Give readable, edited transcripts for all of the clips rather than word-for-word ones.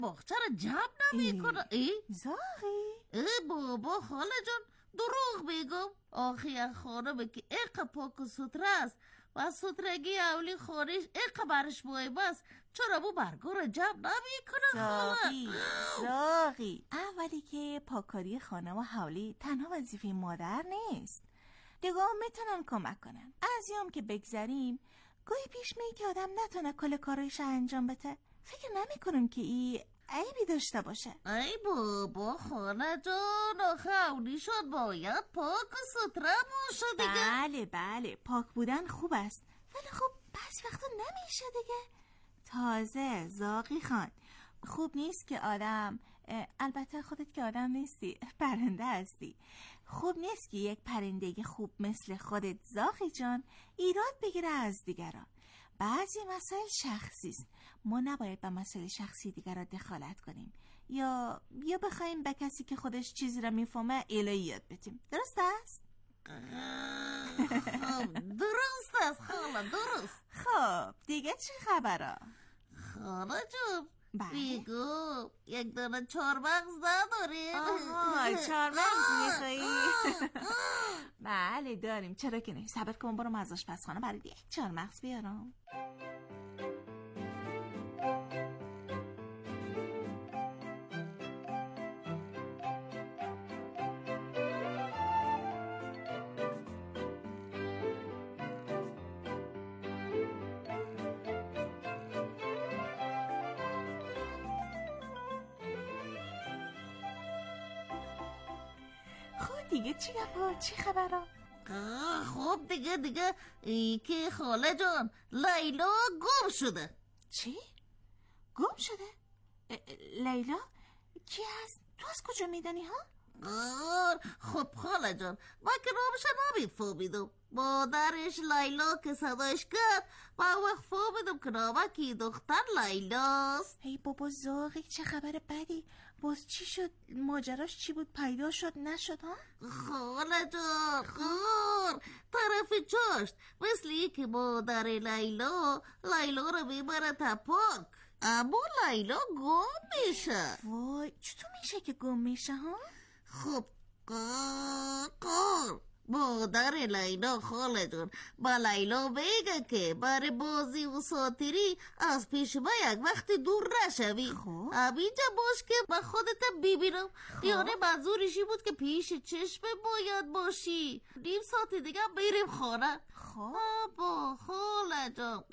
باغچه رو جمع نمیکنه. زاغی بابا خاله جان دروغ میگم. آخه خانمه که اقا پاک و ستره است و سترگی اولی خانش اقا برش مهم است، چرا بو برگو رو جمع نمیکنه؟ زاغی اولی که پاکاری خانه و حولی تنها وظیفه مادر نیست، دیگه میتونن کمک کنن. از یوم که بگذریم گاهی پیش میگه که آدم نتونه کل کارایش انجام بده. فکر نمیکنم که این عیبی داشته باشه. ای بابا خانه جان، آخه اولی شد باید پاک و ستره باشه دیگه. بله پاک بودن خوب است، ولی خب بعضی وقتا نمیشه دیگه. تازه زاغی خان خوب نیست که آدم، البته خودت که آدم نیستی، پرنده هستی، خوب نیست که یک پرنده خوب مثل خودت زاغی جان ایراد بگیره از دیگران. بعضی مسائل شخصی است، ما نباید به مسائل شخصی دیگران دخالت کنیم یا بخوایم به کسی که خودش چیزی را میفهمه الهی یاد بدیم. درست است؟ درست است خاله، درست. خب دیگه چه خبره؟ خاله جون بگو یک دانه چارمغز نداریم؟ چارمغز میخوایی؟ بله داریم، چرا که نه. صبر کن برو از آشپزخانه برای یک چارمغز بیارم. دیگه چی خبره؟ خب دیگه ای که خاله جان لیلا گم شده. چی؟ گم شده؟ لیلا؟ کی هست؟ تو از کجا میدانی ها؟ خب خاله جان ما که نامش نمیفهمیدم. مادرش لیلا که صداش کرد و وقت فهمیدم که نامکی دختر لیلاست. ای بابا زاغی چه خبر بدی؟ باز چی شد؟ ماجراش چی بود؟ پیدا شد نشد ها؟ خاله جان طرف چاشت مثل که مادر لیلا رو میبره تا پاک، اما لیلا گم میشه. وای چطور میشه که گم میشه ها؟ خب مادر لیلا خاله جان با لیلا بگه که برای بازی و ساتری از پیش ما یک وقت دور نشوی. همینجا باش که با خودت ببینم. یعنی منظورشی بود که پیش چشم باید باشی. نیم ساعت دیگه بریم خانه. با خاله جان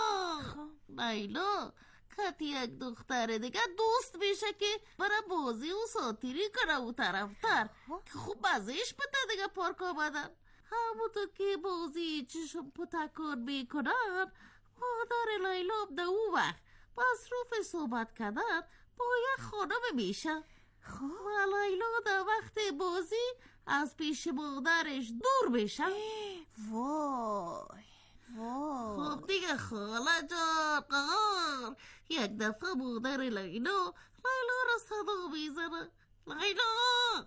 لیلا کتی یک دختر دیگه دوست میشه که برای بازی و ساتیری کنه و طرفتر که خوب بازیش بده دیگه پارک آمدن. همونطور که بازی چشم پتکار میکنن مادر لیلا ده او وقت مصروف صحبت کردن با یک خانم میشه و لیلا ده وقت بازی از پیش مادرش دور میشه. وای خب دیگه خاله جان یک دفعه مادر لیلا را صدا میزنه. لیلا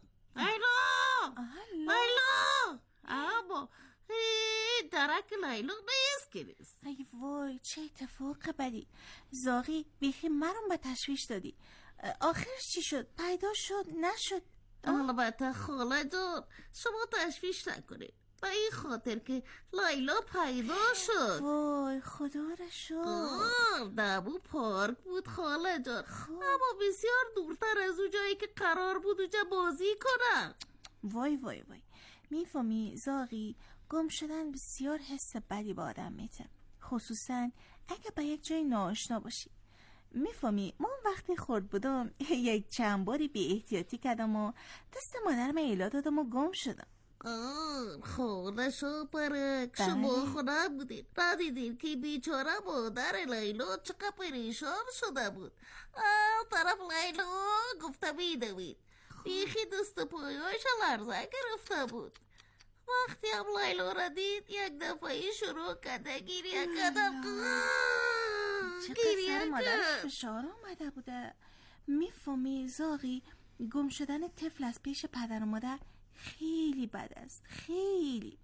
اما درک لیلا نیست که نیست. ای وای چه اتفاق بدی زاغی، بیخی منم به تشویش دادی. آخرش چی شد؟ پیدا شد نشد؟ البته خاله جان شما تشویش نکنید، به این خاطر که لیلا پیدا شد. وای خدا را شکر. دمو پارک بود خاله جان، اما بسیار دورتر از اون جایی که قرار بود اونجا بازی کنن. وای میفهمی زاغی، گم شدن بسیار حس بدی با آدم میده، خصوصا اگه به یک جای ناآشنا باشی. میفهمی ما وقتی خورد بودم یک چند باری بی احتیاطی کردم و دست مادرم ایلا دادم و گم شدم. خونه شو پرک شما خونه بودید ندیدین که بیچاره مادر لیلا چقدر پریشان شده بود. طرف لیلا گفته میدوید بیخی دست پایایش لرزه گرفته بود. وقتی هم لیلا را دید یک دفعه شروع کرده گریه کردم. چقدر سر مادرش فشار آمده بوده. میفهمی زاغی، گم شدن طفل از پیش پدر و مادر خیلی بد است، خیلی،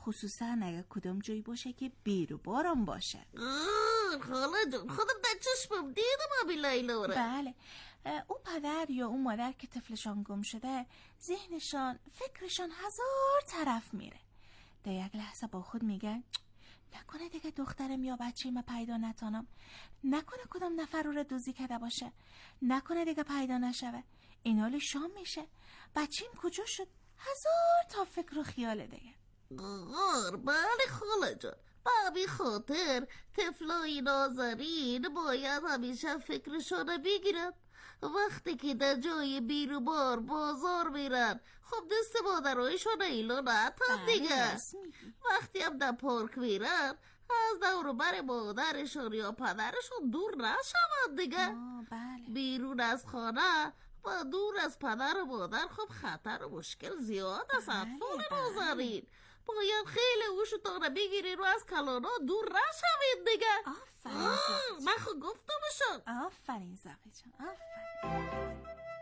خصوصا اگه کدام جایی باشه که بیرو بارم باشه. خاله جون خودم در چشمم دیدم آبی لیلا رو. بله، او پدر یا او مادر که طفلشان گم شده ذهنشان فکرشان هزار طرف میره. در یک لحظه با خود میگن نکنه دیگه دخترم یا بچه‌م پیدا نتانم، نکنه کدام نفر رو دوزی کرده باشه، نکنه دیگه پیدا نشوه، این حال شام میشه، بچه‌م کجا شد، هزار تا فکر و خیال دیگه. بله خاله جان، به همین خاطر طفلای نازنین باید همیشه فکرشان بگیرن. وقتی که در جای بیروبار بازار میرن خب دست مادرایشان ایلو نتن دیگه. وقتی هم در پارک میرن از دور بر مادرشان یا پدرشان دور نشون دیگه. بیرون از خانه و دور از پدر و مادر خب خطر و مشکل زیاد است. اطفال نازنین باید خیلی اوشتان رو بگیرین و از کلانا دور نشوید دیگه. آفرین من خود گفتمشون. آفرین زاقی جان، آفرین.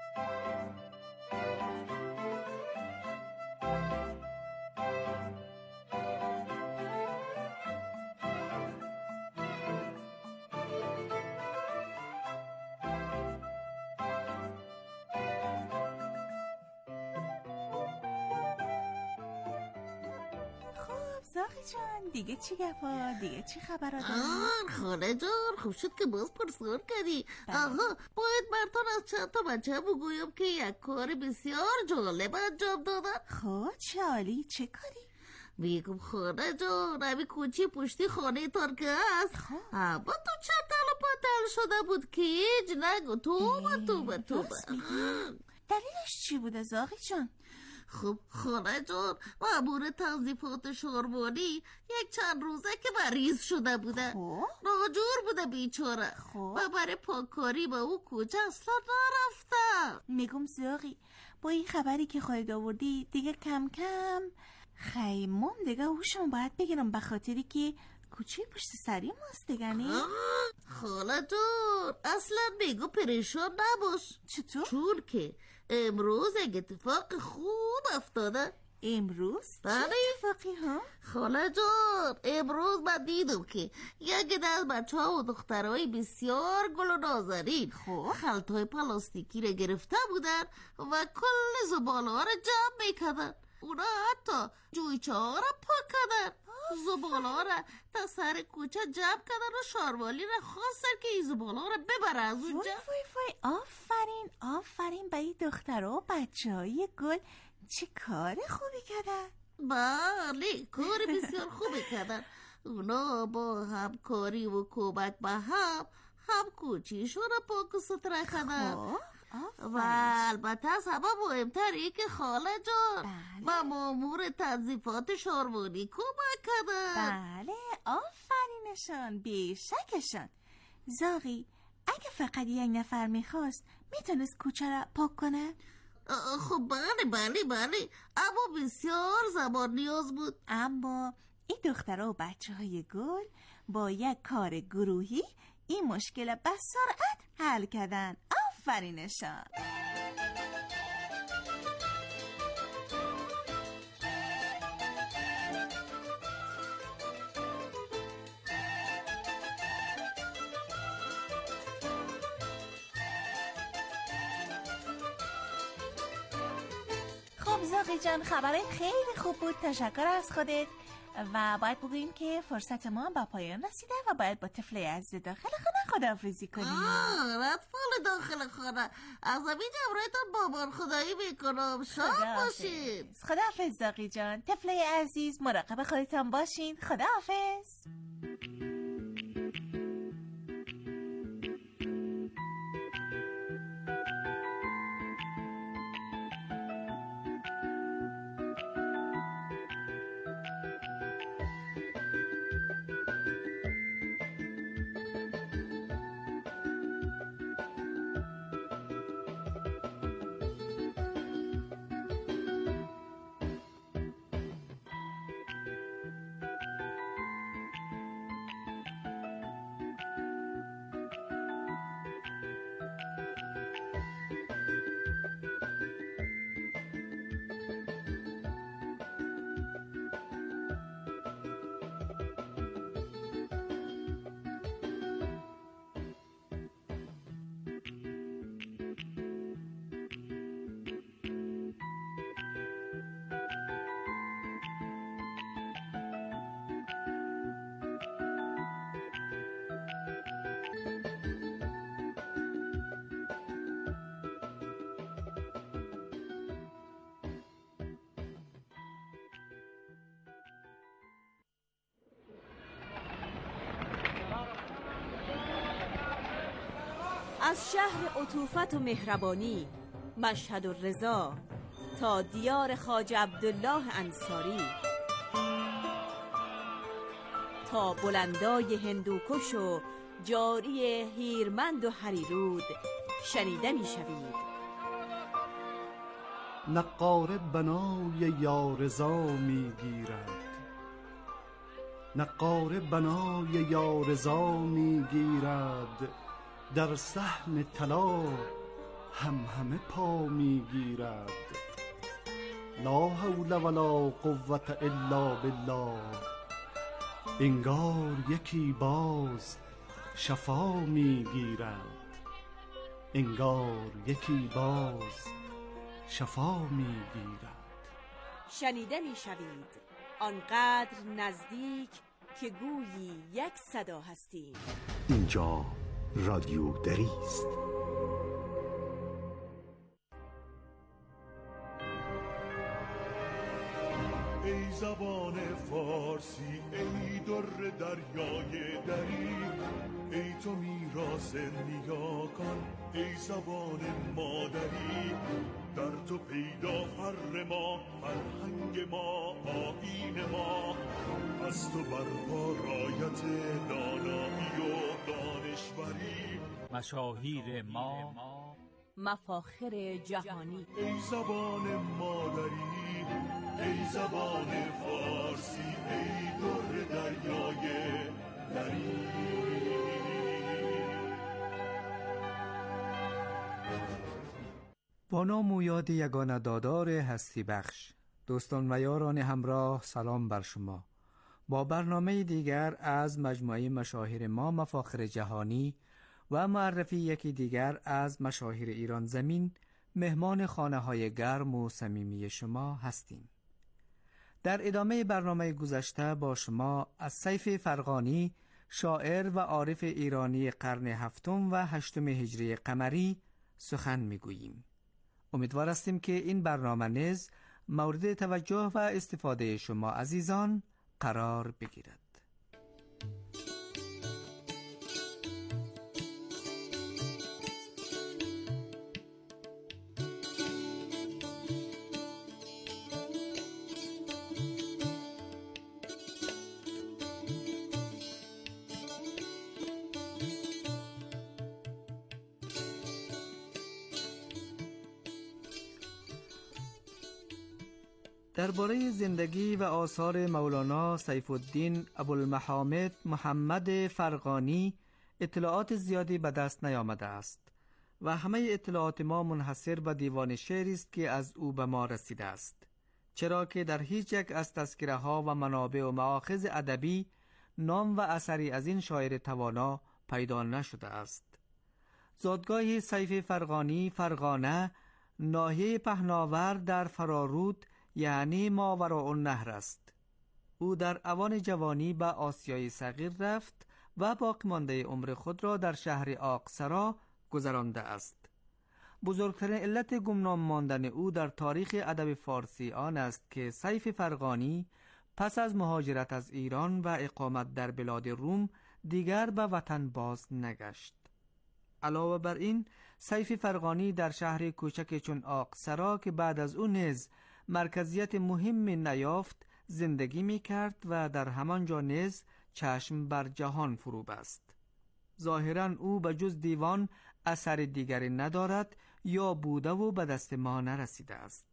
زاقی جان دیگه چی گفا؟ دیگه چی خبر داری؟ خاله جان خوب شد که باز پرسان کردی. آها باید برتان از چند تا بچه بگویم که یک کار بسیار جالب انجام دادن. خب چه عالی، چه کاری؟ میگم خاله جان همین کوچی پشتی خانه تان که هست اما تو چطل و پتل شده بود که هیچ نگو توبه. دلیلش چی بوده زاقی جان؟ خب خاله جان مأمور تنظیفات شاربانی یک چند روزه که مریض شده بوده، ناجور بوده بیچاره و برای پاککاری به او کوچه اصلا نرفته. میگم زاقی با این خبری که خواهید آوردی دیگه کم کم خیمم دیگه هوشم باید بگیرم، به خاطری که کوچه پشت سری ماست دیگه. نه خاله جان اصلا میگو پریشان نباش. چطور؟ چون که امروز یک اتفاق خوب افتاده. امروز؟ چه اتفاقی ها؟ خاله جان امروز من دیدم که یک از بچه ها و دخترهای بسیار گل و نازنین خلطهای پلاستیکی رو گرفته بودن و کل زباله ها رو جمع میکردن. اونا حتی جویچه ها رو پاک کردن، زباله ها رو تا سر کوچه جمع کردن و شاروالی رو خواستن که این زباله ها رو ببره از اونجا. آفرین به این دختر و بچه های گل، چه کار خوبی کردن. بله کار بسیار خوبی کردن. اونا با همکاری و کمک به هم کوچیشون رو پاک و ستره کردن. و البته از همه مهمتر این که خاله جان و مامور تنظیفات شاربانی کمک کردن. بله آفرینشان، بیشکشان. زاغی اگه فقط یک نفر میخواست میتونست کوچه را پاک کنه؟ خب بله اما بسیار زمان نیاز بود. اما این دخترها و بچه های گل با یک کار گروهی این مشکل به سرعت حل کردن. آفرینشان. خب زاغی جان خبرهای خیلی خوب بود، تشکر از خودت. و باید بگوییم که فرصت ما به پایان رسیده و باید با طفل عزیز داخل خانه خداحافظی کنیم. اطفال داخل خانه از همین جمرایتان بابان خدایی میکنم. شاد باشید. خداحافظ زاغی جان. طفل عزیز مراقب خودتان باشین. خداحافظ. از شهر عطوفت و مهربانی مشهد و رضا تا دیار خواجه عبدالله انصاری، تا بلندای هندوکش و جاری هیرمند و هریرود شنیده می شوید. نقاره بنای یارضا می گیرد، نقاره بنای یارضا می گیرد، در صحن طلا همه پا می گیرد. لا حول ولا قوة الا بالله، انگار یکی باز شفا می گیرد، انگار یکی باز شفا می گیرد. شنیده می شوید آنقدر نزدیک که گویی یک صدا هستیم. اینجا رادیو دری است. ای زبان فارسی، ای در دریای دری، ای تو میراث نیاکان، ای زبان مادری. در تو پیدا فر ما، فرهنگ ما، آیین ما، از تو برپا رایت دانایی و دانشوری. مشاهیر ما، مفاخر جهانی. ای زبان مادری، ای زبان فارسی، ای در دریای دری. با نام و یاد یگانه دادار هستی بخش، دوستان و یاران همراه، سلام بر شما. با برنامه دیگر از مجموعه مشاهیر ما، مفاخر جهانی و معرفی یکی دیگر از مشاهیر ایران زمین، مهمان خانه های گرم و صمیمی شما هستیم. در ادامه برنامه گذشته با شما از سیف فرغانی، شاعر و عارف ایرانی قرن هفتم و هشتم هجری قمری سخن میگوییم. امیدوار هستیم که این برنامه نیز مورد توجه و استفاده شما عزیزان قرار بگیرد. درباره زندگی و آثار مولانا سیف الدین ابوالمحامد محمد فرغانی اطلاعات زیادی به دست نیامده است و همه اطلاعات ما منحصر به دیوان شعری است که از او به ما رسیده است، چرا که در هیچ یک از تذکره ها و منابع و مآخذ ادبی نام و اثری از این شاعر توانا پیدا نشده است. زادگاه سیف فرغانی فرغانه، ناحیه پهناور در فرارود یعنی ماوراء النهر است. او در اوان جوانی به آسیای صغیر رفت و باقی مانده عمر خود را در شهر آقصرا گذرانده است. بزرگترین علت گمنام ماندن او در تاریخ ادب فارسی آن است که سیف فرغانی پس از مهاجرت از ایران و اقامت در بلاد روم دیگر به وطن باز نگشت. علاوه بر این، سیف فرغانی در شهر کوچک چون آقصرا که بعد از او نیز مرکزیت مهم نیافت زندگی می کرد و در همانجا نیز چشم بر جهان فرو بست. ظاهراً او به جز دیوان اثر دیگری ندارد یا بوده و به دست ما نرسیده است.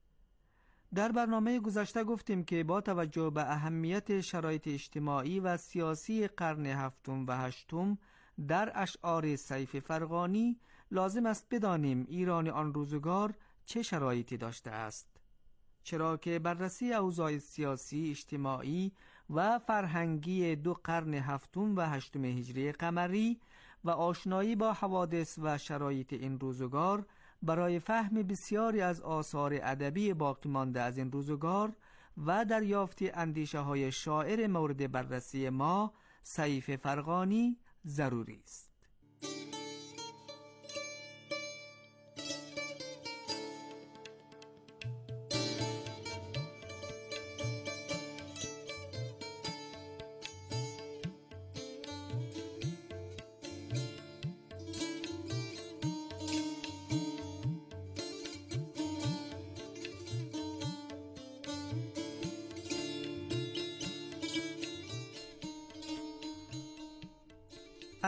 در برنامه گذشته گفتیم که با توجه به اهمیت شرایط اجتماعی و سیاسی قرن هفتم و هشتم در اشعار سیف فرغانی لازم است بدانیم ایران آن روزگار چه شرایطی داشته است، چرا که بررسی اوضاع سیاسی، اجتماعی و فرهنگی دو قرن هفتم و هشتم هجری قمری و آشنایی با حوادث و شرایط این روزگار برای فهم بسیاری از آثار ادبی باقی مانده از این روزگار و دریافت اندیشه های شاعر مورد بررسی ما سیف فرغانی ضروری است.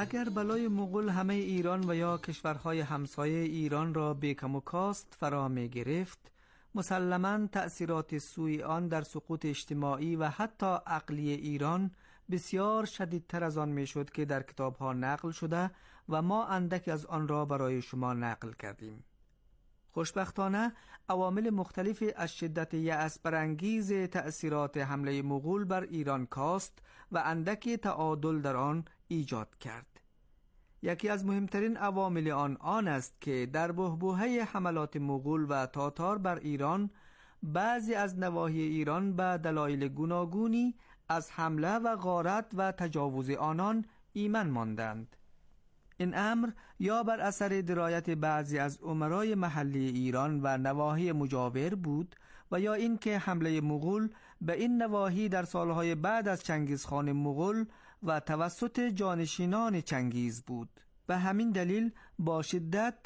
اگر بلای مغول همه ایران و یا کشورهای همسایه ایران را به کم و کاست فرا می گرفت، مسلماً تأثیرات سوی آن در سقوط اجتماعی و حتی عقلی ایران بسیار شدیدتر از آن می شد که در کتابها نقل شده و ما اندک از آن را برای شما نقل کردیم. خوشبختانه عوامل مختلفی از شدت یأس برانگیز تأثیرات حمله مغول بر ایران کاست و اندکی تعادل در آن ایجاد کرد. یکی از مهمترین عوامل آن است که در بحبوحه حملات مغول و تاتار بر ایران، بعضی از نواحی ایران به دلایل گوناگونی از حمله و غارت و تجاوز آنان ایمن ماندند. این امر یا بر اثر درایت بعضی از امرای محلی ایران و نواحی مجاور بود و یا اینکه حمله مغول به این نواحی در سالهای بعد از چنگیزخان مغول و توسط جانشینان چنگیز بود. به همین دلیل با شدت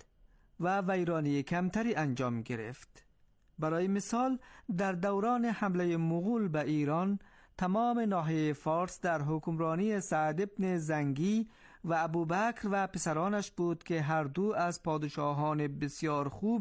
و ویرانی کمتری انجام گرفت. برای مثال در دوران حمله مغول به ایران، تمام ناحیه فارس در حکمرانی سعد بن زنگی و ابوبکر و پسرانش بود که هر دو از پادشاهان بسیار خوب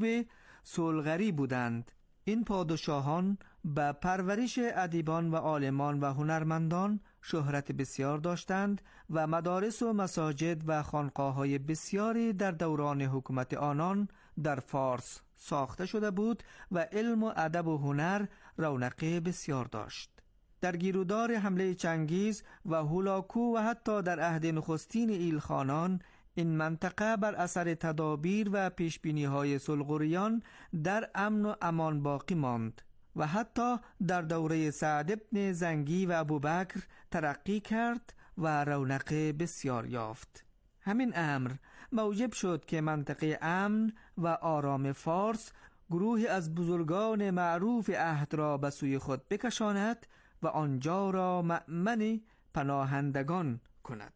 صلغری بودند. این پادشاهان به پرورش ادیبان و عالمان و هنرمندان شهرت بسیار داشتند و مدارس و مساجد و خانقاه‌های بسیاری در دوران حکومت آنان در فارس ساخته شده بود و علم و ادب و هنر رونق بسیار داشت. در گیرودار حمله چنگیز و هولاکو و حتی در عهد نخستین ایلخانان، این منطقه بر اثر تدابیر و پیشبینی‌های سلغوریان در امن و امان باقی ماند و حتی در دوره سعد بن زنگی و ابوبکر ترقی کرد و رونق بسیار یافت. همین امر موجب شد که منطقه امن و آرام فارس گروهی از بزرگان معروف عهد را به سوی خود بکشاند و آنجا را مأمن پناهندگان کند.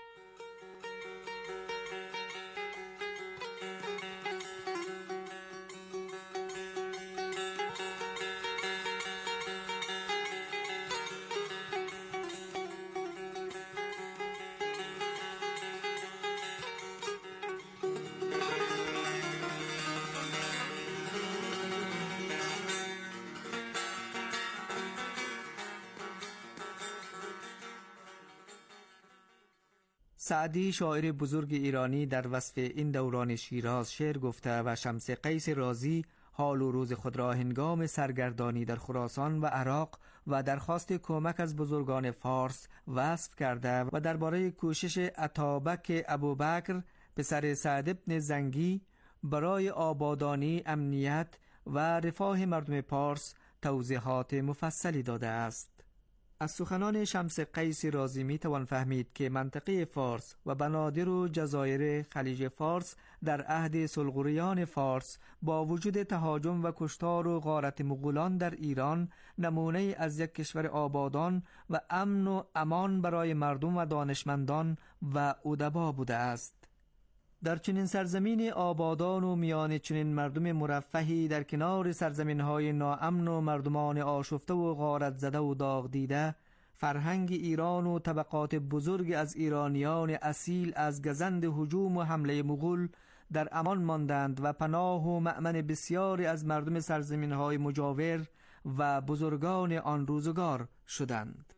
سعدی شاعر بزرگ ایرانی در وصف این دوران شیراز شعر گفته و شمس قیس رازی حال و روز خود را هنگام سرگردانی در خراسان و عراق و درخواست کمک از بزرگان فارس وصف کرده و درباره کوشش اتابک ابوبکر پسر سعد بن زنگی برای آبادانی، امنیت و رفاه مردم پارس توضیحات مفصلی داده است. از سخنان شمس قیس رازی می توان فهمید که منطقه فارس و بنادر و جزایر خلیج فارس در عهد سلغوریان فارس با وجود تهاجم و کشتار و غارت مغولان در ایران نمونه از یک کشور آبادان و امن و امان برای مردم و دانشمندان و ادبا بوده است. در چنین سرزمین آبادان و میان چنین مردم مرفهی در کنار سرزمین‌های ناامن و مردمان آشفته و غارت زده و داغ دیده، فرهنگ ایران و طبقات بزرگ از ایرانیان اصیل از گزند هجوم و حمله مغول در امان ماندند و پناه و مأمن بسیاری از مردم سرزمین‌های مجاور و بزرگان آن روزگار شدند.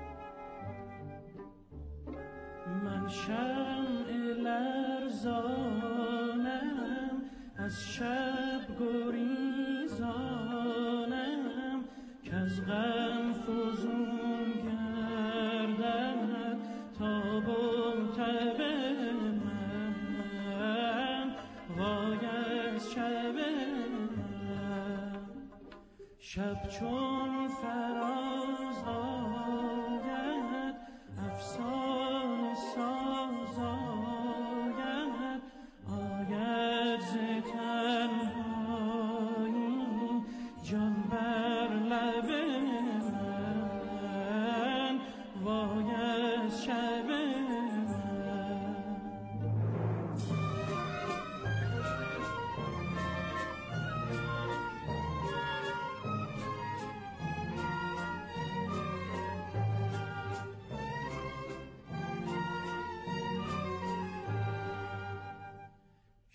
من شمع لرزانم از شب گریزانم که از غم فزون گردد تاب و تب من وای از شب من. شب چون فراز آید افسانه ساز آید آید ز تنهایی جان بر لب من وای از شب من.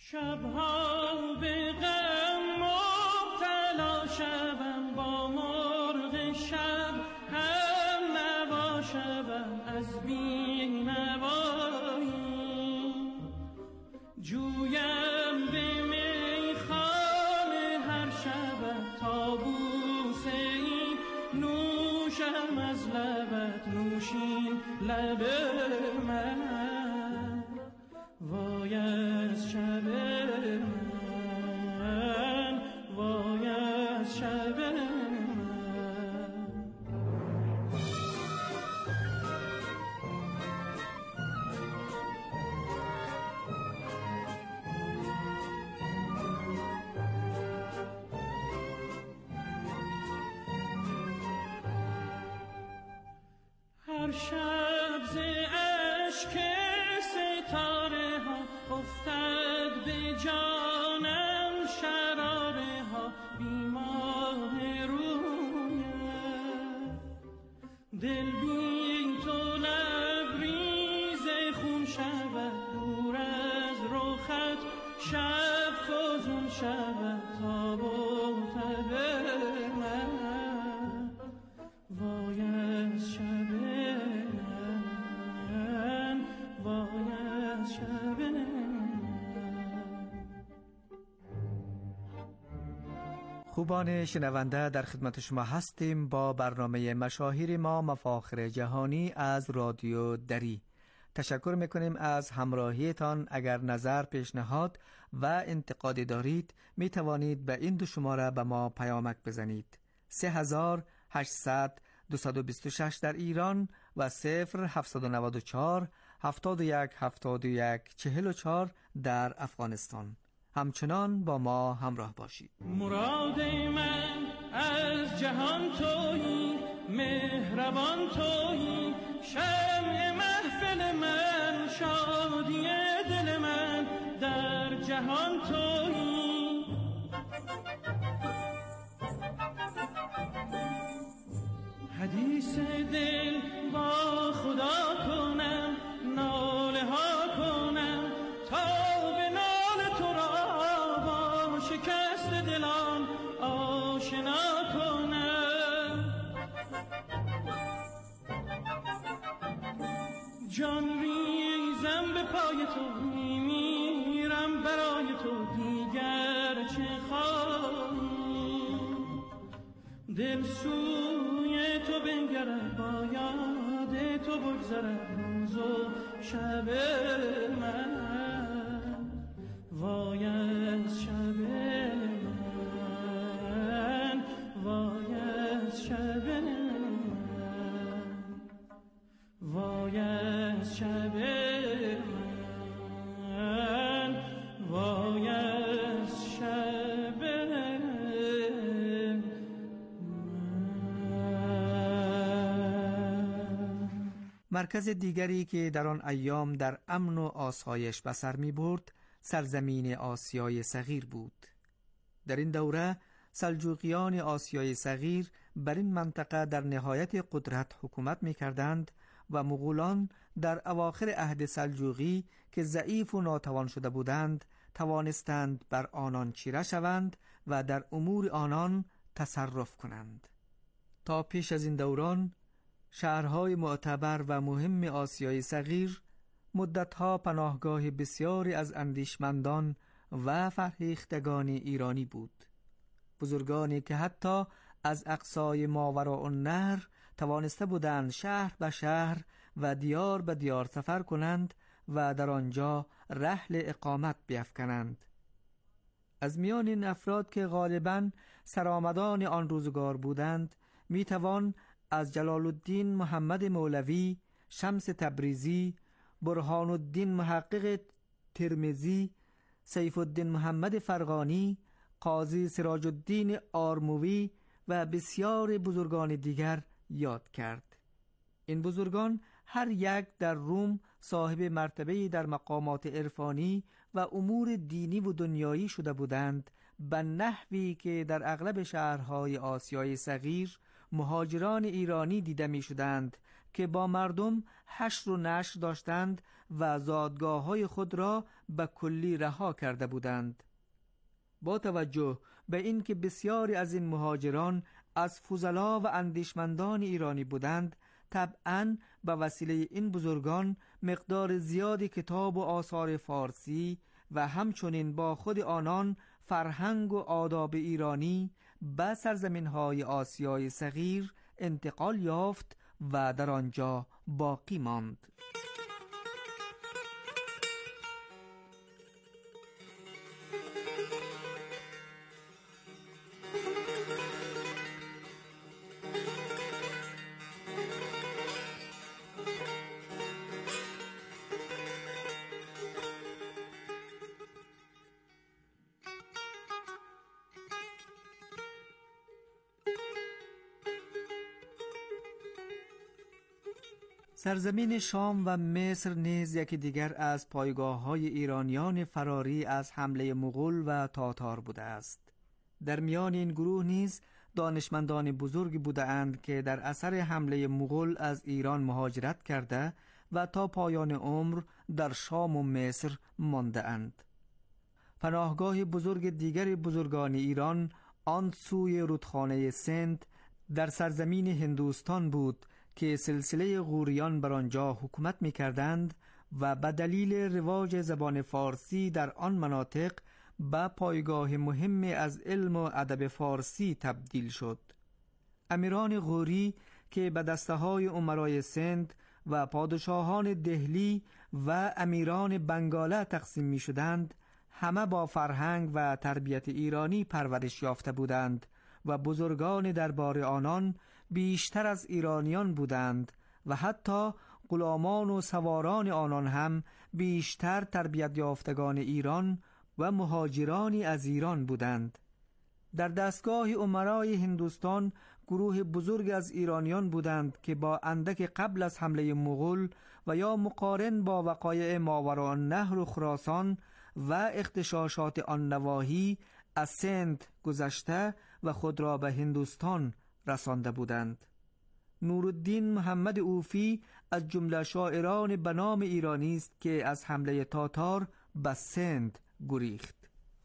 شبها به غم مبتلا شوم، با مرغ شب هم نوا شوم از بینوایی. جویم به میخانه هر شب تا بوسه ای نوشم از لبت، نوشین لب من. وای از شب من، وای از شب من. هر شب ز اشک ستاره ها افتد به جانم شراره ها، بیماه رویم. دل بی تو لبریز خون شود، دور از رخت شب فزون شود تاب و تب من. وای از شب من، وای از شب من. خوبان شنونده، در خدمت شما هستیم با برنامه مشاهیر ما مفاخر جهانی از رادیو دری. تشکر میکنیم از همراهیتان. اگر نظر، پیشنهاد و انتقادی دارید می توانید به این دو شماره به ما پیامک بزنید: 3800 226 در ایران و 0794 71 71 44 در افغانستان. همچنان با ما همراه باشید. مراد من از جهان تویی، مهربان تویی، شمع محفل من، شادی دل من، در جهان تویی. حدیث دل با خدا کنم، ناله ها کنم تا به نال تو را با شکست دلان آشنا کنم. جان ریزم به پای تو، میمیرم برای تو، دیگر چه خواهی؟ دل سوی تو بنگرد، با یاد تو بگذرد روز و شب من. وای از شب من، وای از شب من، وای از شب من، وای از شب من. مرکز دیگری که در آن ایام در امن و آسایش به سر می برد سرزمین آسیای صغیر بود. در این دوره سلجوقیان آسیای صغیر بر این منطقه در نهایت قدرت حکومت می کردند و مغولان در اواخر عهد سلجوقی که ضعیف و ناتوان شده بودند توانستند بر آنان چیره شوند و در امور آنان تصرف کنند. تا پیش از این دوران شهرهای معتبر و مهم آسیای صغیر مدتها پناهگاه بسیاری از اندیشمندان و فرهیختگان ایرانی بود. بزرگانی که حتی از اقصای ماوراء النهر توانسته بودند شهر به شهر و دیار به دیار سفر کنند و در آنجا رحل اقامت بیفکنند. از میان این افراد که غالباً سرآمدان آن روزگار بودند می توان از جلال الدین محمد مولوی، شمس تبریزی، برهان الدین محقق ترمذی، سیف الدین محمد فرغانی، قاضی سراج الدین آرموی و بسیار بزرگان دیگر یاد کرد. این بزرگان هر یک در روم صاحب مرتبه‌ای در مقامات عرفانی و امور دینی و دنیایی شده بودند، به نحوی که در اغلب شهرهای آسیای صغیر مهاجران ایرانی دیده می شدند که با مردم حشر و نشر داشتند و زادگاه‌های خود را به کلی رها کرده بودند. با توجه به اینکه بسیاری از این مهاجران از فضلا و اندیشمندان ایرانی بودند، طبعاً به وسیله این بزرگان مقدار زیادی کتاب و آثار فارسی و همچنین با خود آنان فرهنگ و آداب ایرانی به سرزمین‌های آسیای صغیر انتقال یافت و در آنجا باقی ماند. سرزمین شام و مصر نیز یکی دیگر از پایگاه‌های ایرانیان فراری از حمله مغول و تاتار بوده است. در میان این گروه نیز دانشمندان بزرگی بودند که در اثر حمله مغول از ایران مهاجرت کرده و تا پایان عمر در شام و مصر مانده اند. پناهگاه بزرگ دیگر بزرگان ایران آن سوی رودخانه سند در سرزمین هندوستان بود که سلسله غوریان بر آنجا حکومت می کردند و به دلیل رواج زبان فارسی در آن مناطق به پایگاه مهمی از علم و ادب فارسی تبدیل شد. امیران غوری که به دسته‌های امرای سند و پادشاهان دهلی و امیران بنگاله تقسیم می شدند، همه با فرهنگ و تربیت ایرانی پرورش یافته بودند و بزرگان دربار آنان بیشتر از ایرانیان بودند و حتی غلامان و سواران آنان هم بیشتر تربیت یافتگان ایران و مهاجرانی از ایران بودند. در دستگاه امرای هندوستان گروه بزرگ از ایرانیان بودند که با اندک قبل از حمله مغول و یا مقارن با وقایع ماوراءالنهر و خراسان و اغتشاشات آن نواحی از سند گذشته و خود را به هندوستان رسانده بودند. نورالدین محمد اوفی از جمله شاعران به نام ایرانی است که از حمله تاتار به سند گریخت.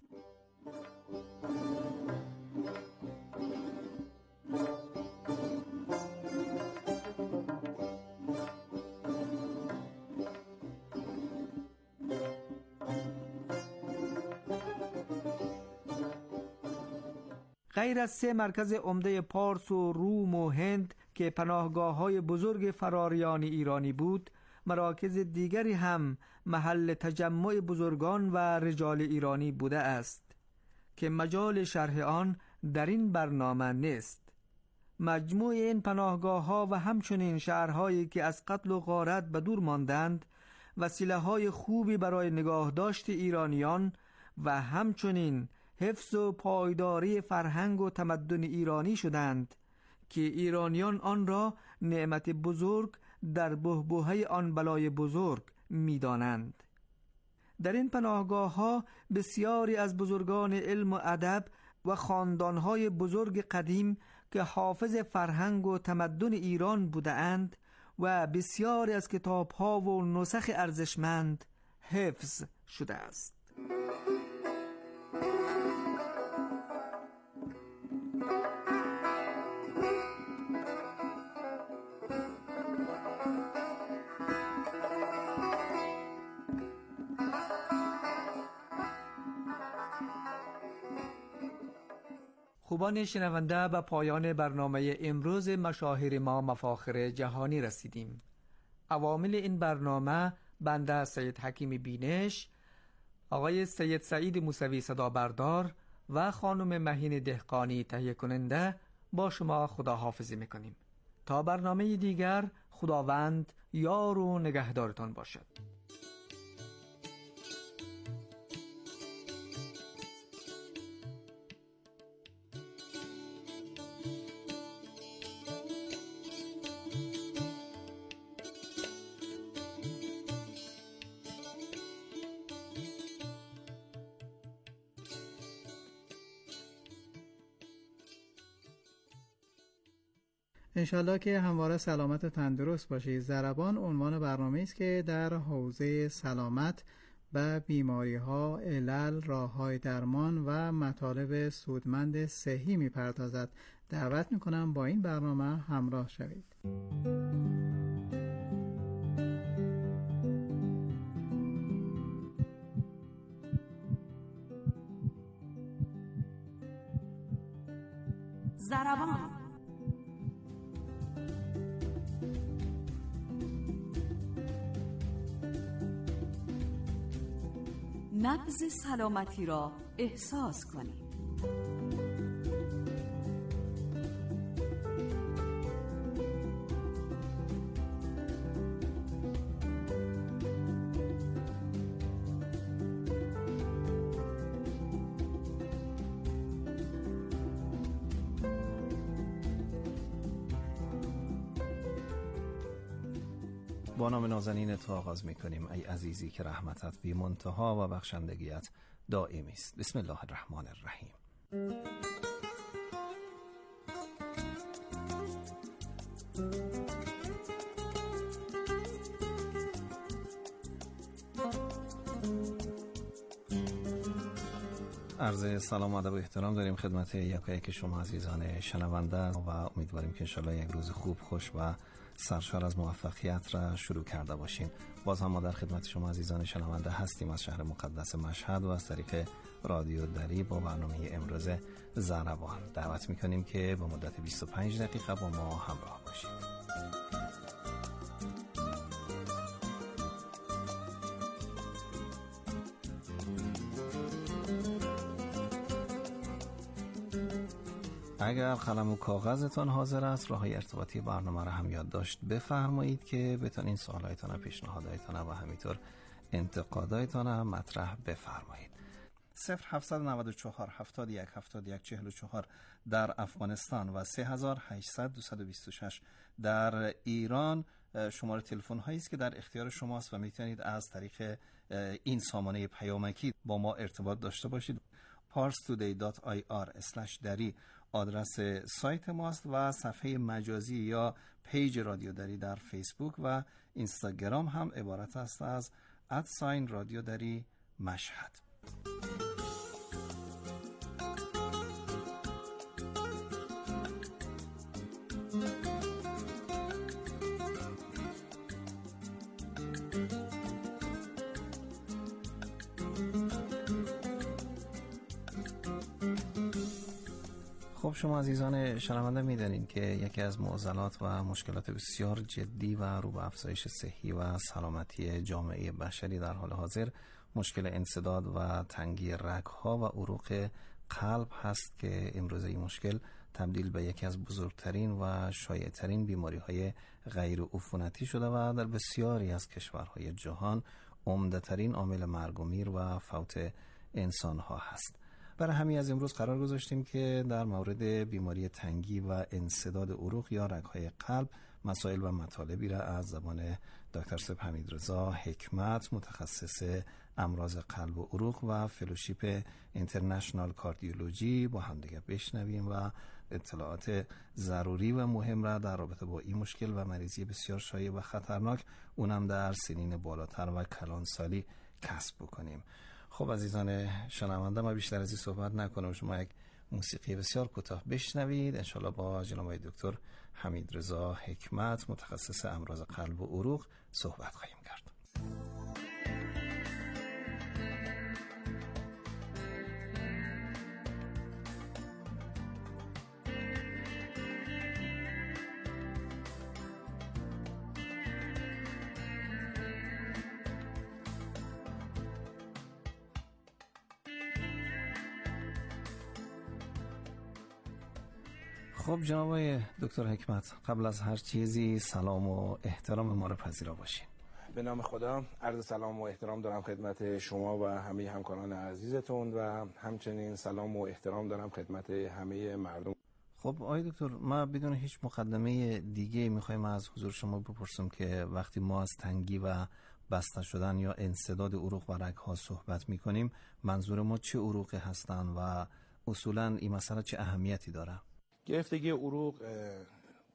غیر از 3 مرکز عمده پارس و روم و هند که پناهگاه‌های بزرگ فراریان ایرانی بود، مراکز دیگری هم محل تجمع بزرگان و رجال ایرانی بوده است که مجال شرح آن در این برنامه نیست. مجموع این پناهگاه‌ها و همچنین شهرهایی که از قتل و غارت به دور ماندند وسیله‌های خوبی برای نگاهداشت ایرانیان و همچنین حفظ و پایداری فرهنگ و تمدن ایرانی شدند که ایرانیان آن را نعمت بزرگ در بحبوحه آن بلای بزرگ می‌دانند. در این پناهگاه‌ها بسیاری از بزرگان علم و ادب و خاندان‌های بزرگ قدیم که حافظ فرهنگ و تمدن ایران بودند و بسیاری از کتاب‌ها و نسخ ارزشمند حفظ شده است. خوبان شنونده، به پایان برنامه امروز مشاهیر ما مفاخر جهانی رسیدیم. عوامل این برنامه بنده سید حکیم بینش، آقای سید سعید موسوی صدا بردار و خانم مهین دهقانی تهیه کننده با شما خداحافظی میکنیم. تا برنامه دیگر، خداوند یار و نگهدارتان باشد. انشالله که همواره سلامت و تندرست باشید. ضربان عنوان برنامه است که در حوزه سلامت و بیماری ها، علل، راه های درمان و مطالب سودمند صحی می پردازد. دعوت می کنم با این برنامه همراه شوید. ضربان. نبض سلامتی را احساس کنید. با نام نازنین تو آغاز می‌کنیم ای عزیزی که رحمتت بی منتها و بخشندگیت دائمی است. بسم الله الرحمن الرحیم. عرض سلام و ادب و احترام داریم خدمت یکایک شما عزیزان شنونده و امیدواریم که انشالله یک روز خوب، خوش و سرشار از موفقیت را شروع کرده باشیم. باز هم ما در خدمت شما عزیزان شنونده هستیم از شهر مقدس مشهد و از طریق رادیو دری با برنامه امروز ضربان. دعوت میکنیم که با مدت 25 دقیقه با ما همراه باشید. اگر قلم و کاغذتان حاضر است، راههای ارتباطی برنامه را هم یادداشت بفرمایید که بتونین سوالایتان، پیشنهاداتان و همینطور انتقاداتان هم مطرح بفرمایید. 0794 71 71 44 در افغانستان و 3800 226 در ایران شماره تلفن هایی است که در اختیار شماست و میتونید از طریق این سامانه پیامکی با ما ارتباط داشته باشید. parstoday.ir/dari آدرس سایت ماست و صفحه مجازی یا پیج رادیو دری در فیسبوک و اینستاگرام هم عبارت است از @رادیو دری مشهد. خب شما عزیزان شنونده میدانید که یکی از معضلات و مشکلات بسیار جدی و رو به افزایش صحی و سلامتی جامعه بشری در حال حاضر مشکل انسداد و تنگی رگ‌ها و عروق قلب هست که امروزه این مشکل تبدیل به یکی از بزرگترین و شایع‌ترین بیماری‌های غیر عفونتی شده و در بسیاری از کشورهای جهان عمده‌ترین عامل مرگ و میر و فوت انسان‌ها هست. برای همین از امروز قرار گذاشتیم که در مورد بیماری تنگی و انسداد عروق یا رگ‌های قلب مسائل و مطالبی را از زبان دکتر سپ حمیدرضا حکمت، متخصص امراض قلب و عروق و فلوشیپ اینترنشنال کاردیولوژی با هم دیگه بشنویم و اطلاعات ضروری و مهم را در رابطه با این مشکل و مریضی بسیار شایع و خطرناک اونم در سنین بالاتر و کلانسالی کسب بکنیم. خب عزیزان شنونده، ما بیشتر از این صحبت نکنم، شما یک موسیقی بسیار کوتاه بشنوید. انشالله با جناب دکتر حمیدرضا حکمت، متخصص امراض قلب و عروق صحبت خواهیم کرد. خب جناب دکتر حکمت، قبل از هر چیزی سلام و احترام ما رو پذیرا باشین. به نام خدا عرض سلام و احترام دارم خدمت شما و همه همکاران عزیزتون و همچنین سلام و احترام دارم خدمت همه مردم. خب آقای دکتر، ما بدون هیچ مقدمه دیگه میخوایم از حضور شما بپرسیم که وقتی ما از تنگی و بسته شدن یا انسداد عروق و رگ‌ها صحبت میکنیم، منظور ما چه عروقی هستن و اصولاً این مسئله چه اهمیتی داره؟ گرفتگی عروق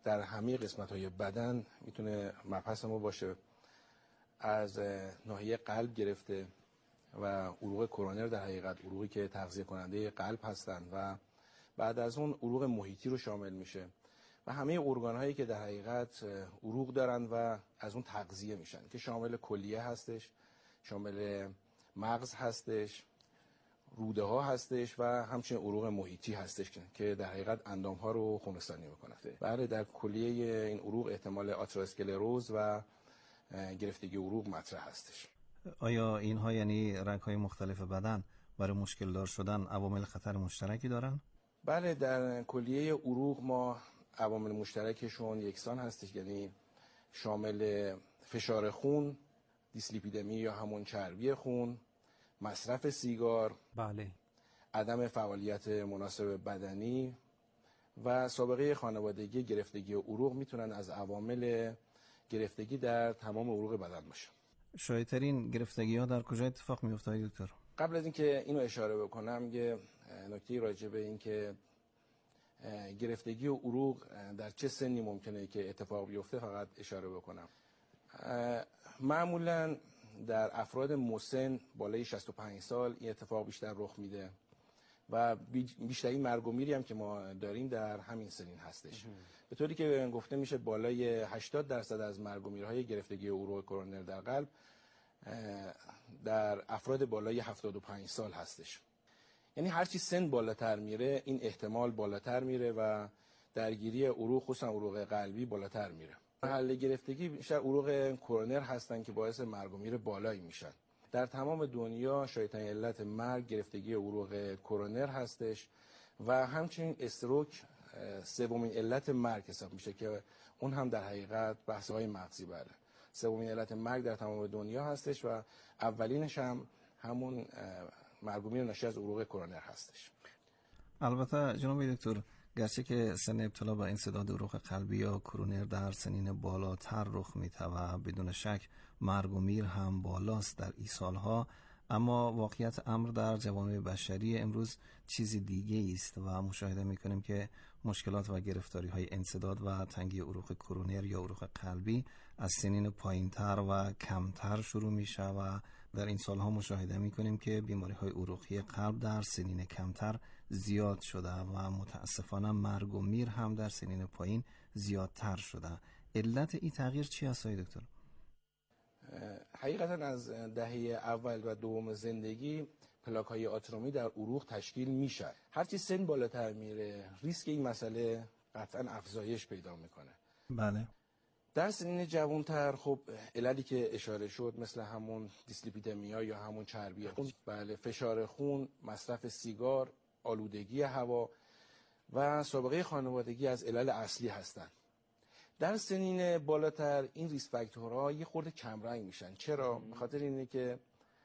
در همه قسمت‌های بدن میتونه مبحث ما باشه، از ناحیه قلب گرفته و عروق کرونر، در حقیقت عروقی که تغذیه کننده قلب هستند و بعد از اون عروق محیطی رو شامل میشه و همه ارگان‌هایی که در حقیقت عروق دارن و از اون تغذیه میشن که شامل کلیه هستش، شامل مغز هستش، روده ها هستش و همچنین عروق محیطی هستش که در حقیقت اندام ها رو خونرسانی میکنه. بله، در کلیه این عروق احتمال آتروسکلروز و گرفتگی عروق مطرح هستش. آیا اینها یعنی رگ‌های مختلف بدن برای مشکل دار شدن عوامل خطر مشترکی دارن؟ بله، در کلیه عروق ما عوامل مشترکشون یکسان هستش، یعنی شامل فشار خون، دیسلیپیدمی یا همون چربی خون، مصرف سیگار، بله، عدم فعالیت مناسب بدنی و سابقه خانوادگی گرفتگی عروق میتونن از عوامل گرفتگی در تمام عروق بدن باشه. شایع‌ترین گرفتگی‌ها در کجا اتفاق می‌افتاد دکتر؟ قبل از اینکه اینو اشاره بکنم یه نکته راجع به این که گرفتگی عروق در چه سنی ممکنه که اتفاق بیفته فقط اشاره بکنم. معمولاً در افراد مسن بالای 65 سال این اتفاق بیشتر رخ میده و بیشترین مرگ و میری هم که ما داریم در همین سنین هستش، به طوری که گفته میشه بالای 80% از مرگ و میرهای گرفتگی عروق کرونر در قلب در افراد بالای 75 سال هستش. یعنی هرچی سن بالاتر میره این احتمال بالاتر میره و درگیری عروق خصوصا عروق قلبی بالاتر میره. محل گرفتگی بیشتر عروق کرونر هستن که باعث مرگ و میر بالایی میشن. در تمام دنیا شایع‌ترین علت مرگ گرفتگی عروق کرونر هستش و همچنین استروک سومین علت مرگ حساب میشه که اون هم در حقیقت بحث‌های مغزی بله. سومین علت مرگ در تمام دنیا هستش و اولینش هم همون مرگ و میر ناشی از عروق کرونر هستش. البته جناب دکتر، گرچه که سن ابتلا به انسداد عروق قلبی یا کرونر در سنین بالاتر رخ میده و بدون شک مرگ و میر هم بالاست در این سالها، اما واقعیت امر در جوامع بشری امروز چیزی دیگه است و مشاهده میکنیم که مشکلات و گرفتاری های انسداد و تنگی عروق کرونر یا عروق قلبی از سنین پایینتر و کمتر شروع میشه و در این سالها مشاهده میکنیم که بیماری های عروقی قلب در سنین کمتر زیاد شده و متاسفانه مرگ و میر هم در سنین پایین زیادتر شده. علت این تغییر چی است دکتر؟ حقیقتا از دهه اول و دوم زندگی پلاک های آترومی در عروق تشکیل میشه. هرچی سن بالاتر میره ریسک این مسئله قطعا افزایش پیدا میکنه. بله. در سنین جوانتر خب عللی که اشاره شد مثل همون دیسلیپیدمیا یا همون چربی خون، بله، فشار خون، مصرف سیگار، آلودگی هوا و سابقه خانوادگی از علل اصلی هستند. در سنین بالاتر این ریسک فاکتورها یه خورده کمرنگ میشن. چرا؟ به خاطر اینه که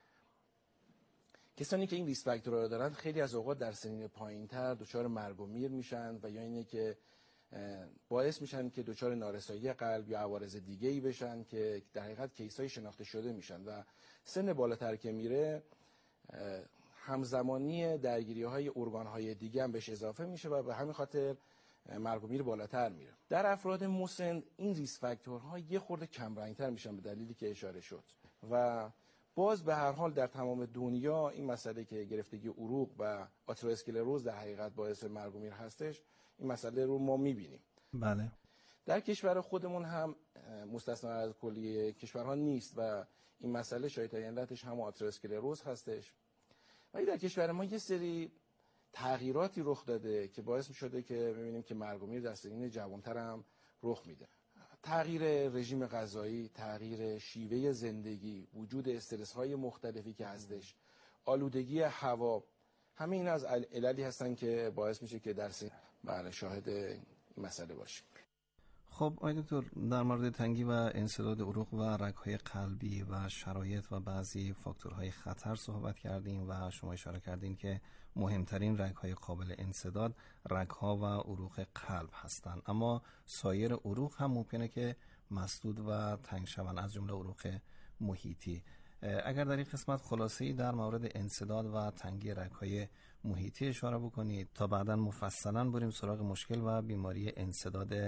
کسانی که این ریسک فاکتورها دارن خیلی از اوقات در سنین پایینتر دچار مرگ و میر میشن و یا اینه که باعث میشن که دچار نارسایی قلب یا عوارض دیگه‌ای بشن که در حقیقت کیس‌های شناخته شده میشن و سن بالاتر که میره همزمانی درگیری‌های ارگان‌های دیگه هم بهش اضافه میشه و به همین خاطر مرگ و میر بالاتر میره. در افراد مسن این ریسک فاکتورها یه خورده کم رنگ‌تر میشن به دلیلی که اشاره شد و باز به هر حال در تمام دنیا این مسئله که گرفتگی عروق و آتروسکلروز در حقیقت باعث مرگ و میر هستش، این مسئله رو ما میبینیم. بله. در کشور خودمون هم مستثنا از کلیه کشورها نیست و این مسئله شایع‌ترین علتش هم آتروسکلروز هستش. ولی در کشور ما یه سری تغییراتی رخ داده که باعث می‌شده که ببینیم که مرگ و میر در سنین جوان‌تر هم رخ میده. تغییر رژیم غذایی، تغییر شیوه زندگی، وجود استرس‌های مختلفی که هستش، آلودگی هوا، همه این از عللی هستن که باعث میشه که در سن شاهد این مسئله باشیم. خب آقای دکتر، در مورد تنگی و انسداد عروق و رگ‌های قلبی و شرایط و بعضی فاکتورهای خطر صحبت کردیم و شما اشاره کردین که مهمترین رگ‌های قابل انسداد رگ‌ها و عروق قلب هستند، اما سایر عروق هم ممکنه که مسدود و تنگ شوند، از جمله عروق محیطی. اگر در این قسمت خلاصه‌ای در مورد انسداد و تنگی رگ‌های محیطی اشاره بکنید تا بعداً مفصلاً بریم سراغ مشکل و بیماری انسداد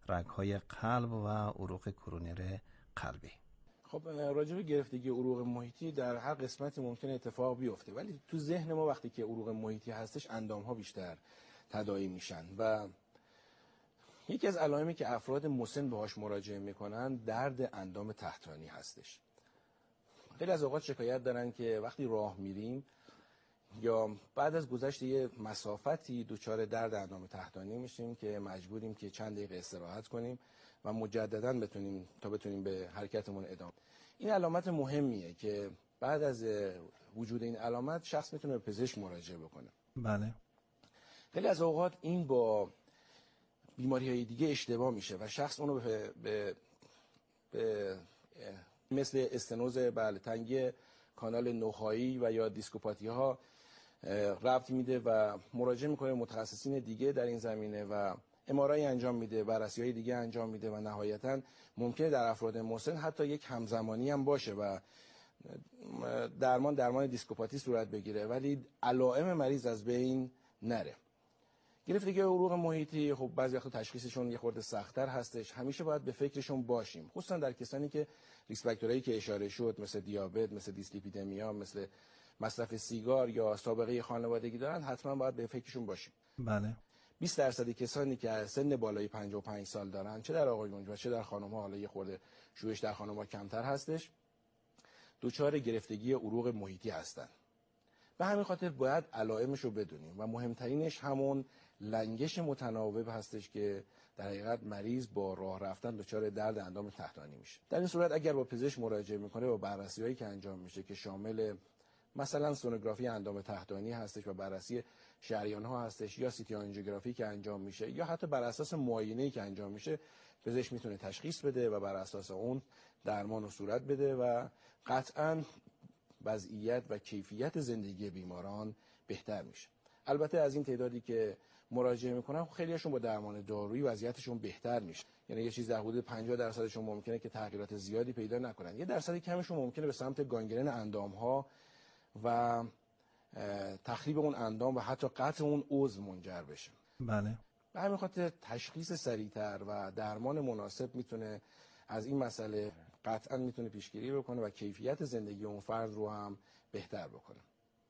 رگ‌های قلب و عروق کرونر قلبی. خب راجع به گرفتگی عروق محیطی در هر قسمتی ممکنه اتفاق بیفته، ولی تو ذهن ما وقتی که عروق محیطی هستش اندام‌ها بیشتر تداعی میشن و یکی از علائمی که افراد مسن بهاش مراجعه میکنن درد اندام تحتانی هستش. خیلی از اوقات شکایت دارن که وقتی راه میریم یا بعد از گذشت یه مسافتی دچار درد اندام تحتانی میشیم که مجبوریم که چند دقیقه استراحت کنیم و مجددا بتونیم به حرکتمون ادامه. این علامت مهمیه که بعد از وجود این علامت شخص میتونه به پزشک مراجعه بکنه. بله. خیلی از اوقات این با بیماری‌های دیگه اشتباه میشه و شخص اونو به مثل استنوز تنگی کانال نخاعی و یا دیسکوپاتی ها ربط میده و مراجعه میکنه متخصصین دیگه در این زمینه و ام‌آرآی انجام میده، بررسی‌های دیگه انجام میده و نهایتاً ممکنه در افراد مسن حتی یک همزمانی هم باشه و درمان دیسکوپاتی صورت بگیره ولی علائم مریض از بین نره. گرفتگی عروق محیطی خب بعضی وقتا تشخیصشون یه خورده سخت‌تر هستش، همیشه باید به فکرشون باشیم، خصوصا در کسانی که ریسک فاکتورایی که اشاره شد مثل دیابت، مثل دیسلیپیدمیا، مثل مصرف سیگار یا سابقه خانوادگی دارن، حتما باید به فکرشون باشیم. بله. 20% کسانی که از سن بالای 55 سال دارن، چه در آقایون و چه در خانم‌ها، حالا یه خورده شویش در خانم‌ها کمتر هستش، دچار گرفتگی عروق محیطی هستن. به همین خاطر باید علائمش رو بدونیم و مهمترینش همون لنگش متناوب هستش که در حقیقت مریض با راه رفتن دچار درد اندام تحتانی میشه. در این صورت اگر با پزشک مراجعه میکنه با بررسی‌هایی که انجام میشه که شامل مثلا سونوگرافی اندام تحتانی هستش و بررسی شریان‌ها هستش یا سیتی آنژیوگرافی که انجام میشه یا حتی بر اساس معاینه‌ای که انجام میشه، پزشک میتونه تشخیص بده و بر اساس اون درمان رو صورت بده و قطعاً وضعیت و کیفیت زندگی بیماران بهتر میشه. البته از این تعدادی که مراجعه میکنن خیلیشون با درمان دارویی وضعیتشون بهتر میشه، یعنی یه چیز در حدود 50% ممکنه که تغییرات زیادی پیدا نکنن، یه درصد کمشون ممکنه به سمت گانگرن اندام‌ها و تخریب اون اندام و حتی قطع اون عضو منجر بشه. بله. به همین خاطر تشخیص سریعتر و درمان مناسب میتونه از این مسئله قطعا میتونه پیشگیری بکنه و کیفیت زندگی اون فرد رو هم بهتر بکنه.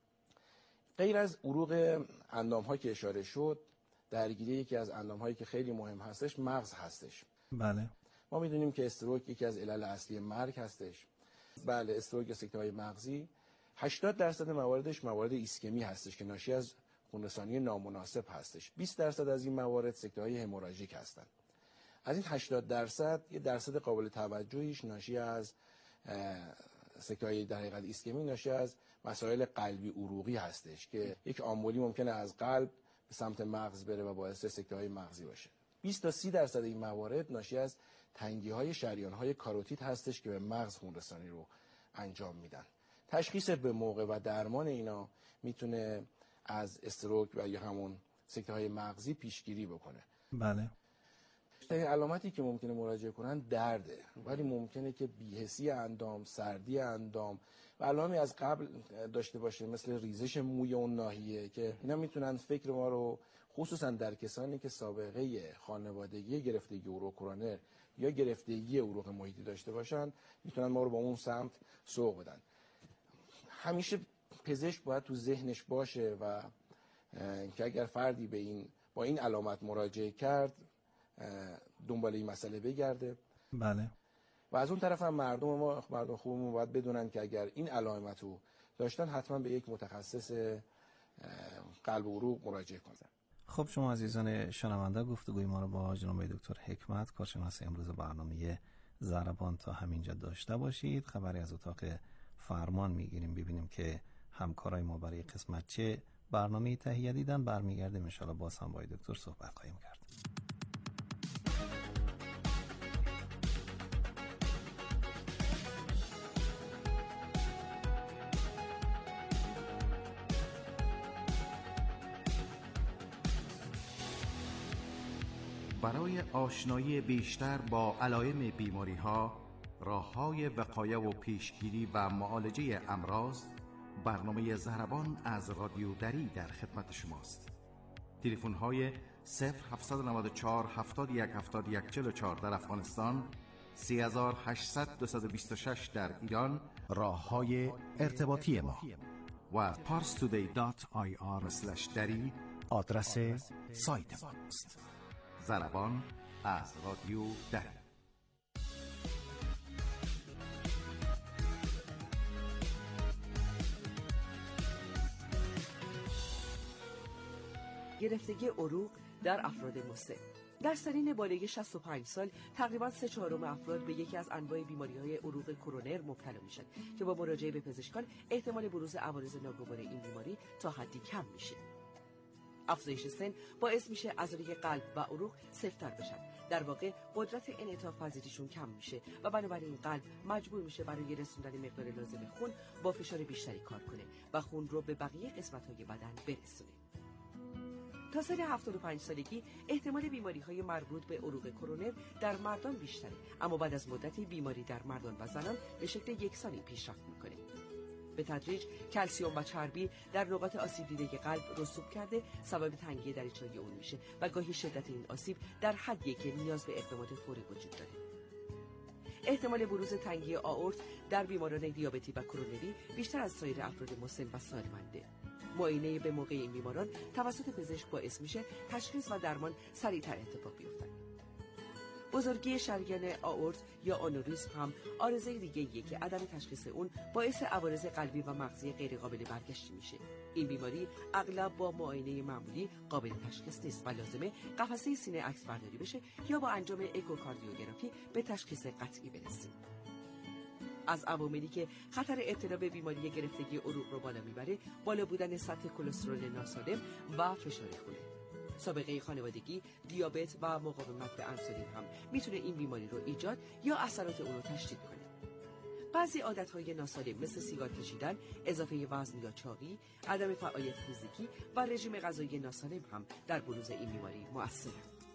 غیر از عروق اندام‌ها که اشاره شد، درگیری یکی از اندام‌هایی که خیلی مهم هستش مغز هستش. بله. ما میدونیم که استروک یکی از علل اصلی مرگ هستش. بله، استروک یا سکته‌های مغزی 80% مواردش موارد ایسکمی هستش که ناشی از خونرسانی نامناسب هستش. 20% از این موارد سکته‌های هموراژیک هستند. از این 80% یه درصد قابل توجهیش ناشی از سکته‌های در حقیقت ایسکمی ناشی از مسائل قلبی عروقی هستش که یک آمبولی ممکنه از قلب به سمت مغز بره و باعث سکته‌های مغزی باشه. 20 تا 30% این موارد ناشی از تنگی‌های شریان‌های کاروتید هستش که به مغز خونرسانی رو انجام میدن. تشخیص به موقع و درمان اینا میتونه از استروک و یا همون سکته‌های مغزی پیشگیری بکنه. بله. علامتی که ممکنه مراجعه کنن درده، ولی ممکنه که بی‌حسی اندام، سردی اندام و علائمی از قبل داشته باشه مثل ریزش موی اون ناحیه که اینا میتونن فکر ما رو خصوصا در کسانی که سابقه خانوادگی گرفتگی عروق کرونر یا گرفتگی عروق محیطی داشته باشن میتونن ما رو با اون سمت سوق بدن. همیشه پزشک باید تو ذهنش باشه و که اگر فردی با این علامت مراجعه کرد دنبال این مسئله بگرده. بله. و از اون طرف هم مردم خوبمون باید بدونن که اگر این علائمت رو داشتن حتما به یک متخصص قلب و عروق مراجعه کنن. خب شما عزیزان شنونده گفتگوی ما رو با جناب دکتر حکمت کارشناس امروز برنامه ضربان تا همینجا داشته باشید. خبری از اتاق فرمان میگیریم ببینیم که همکارای ما برای قسمت چه برنامه تهیه دیدن. برمیگردیم ان شاءالله باز هم با دکتر صحبت خواهیم کرد. برای آشنایی بیشتر با علائم بیماری‌ها، راه‌های وقایه و پیشگیری و معالجه امراض، برنامه ضربان از رادیو دری در خدمت شماست. تلفن‌های 0794 71 71 44 در افغانستان، 3800 226 در ایران راه‌های ارتباطی ما و parstoday.ir/dari آدرس سایت ماست. ضربان از رادیو دری. گرفتگی عروق در افراد مسن. در سنین بالغ 65 سال تقریباً 3/4 افراد به یکی از انواع بیماری‌های عروق کرونر مبتلا میشن که با مراجعه به پزشکان احتمال بروز عوارض ناگوار این بیماری تا حدی کم میشه. افزایش سن باعث میشه عضله قلب و عروق سفت‌تر بشن. در واقع قدرت انعطاف پذیریشون کم میشه و بنابراین قلب مجبور میشه برای رسوندن مقدار لازم خون با فشار بیشتری کار کنه و خون رو به بقیه قسمت‌های بدن برسونه. تا سن 75 سالگی احتمال بیماری‌های مربوط به عروق کرونر در مردان بیشتره، اما بعد از مدتی بیماری در مردان و زنان به شکل یکسانی پیشرفت میکنه. به تدریج کلسیم و چربی در نقاط آسیب دیده قلب رسوب کرده سبب تنگی دریچه‌های اون میشه و گاهی شدت این آسیب در حدی که نیاز به اقدامات فوری وجود داره. احتمال بروز تنگی آئورت در بیماران دیابتی و کرونری بیشتر از سایر افراد مسن و سالمنده. معاینه به موقع این بیماران توسط پزشک باعث میشه تشخیص و درمان سریعتر اتفاق بیفتن. بزرگی شریان آئورت یا آنوریسم هم عارضه دیگه‌ایه که عدم تشخیص اون باعث عوارض قلبی و مغزی غیر قابل برگشت میشه. این بیماری اغلب با معاینه معمولی قابل تشخیص نیست و لازمه قفسه سینه عکس برداری بشه یا با انجام اکوکاردیوگرافی به تشخیص قطعی برسیم. از عواملی که خطر ابتلا به بیماری گرفتگی عروق رو بالا میبره، بالا بودن سطح کلسترول ناسالم و فشار خونه. سابقه خانوادگی، دیابت و مقاومت به انسولین هم میتونه این بیماری رو ایجاد یا اثرات اون رو تشدید کنه. بعضی عادتهای ناسالم مثل سیگار کشیدن، اضافه وزن یا چاقی، عدم فعالیت فیزیکی و رژیم غذایی ناسالم هم در بروز این بیماری مؤثره.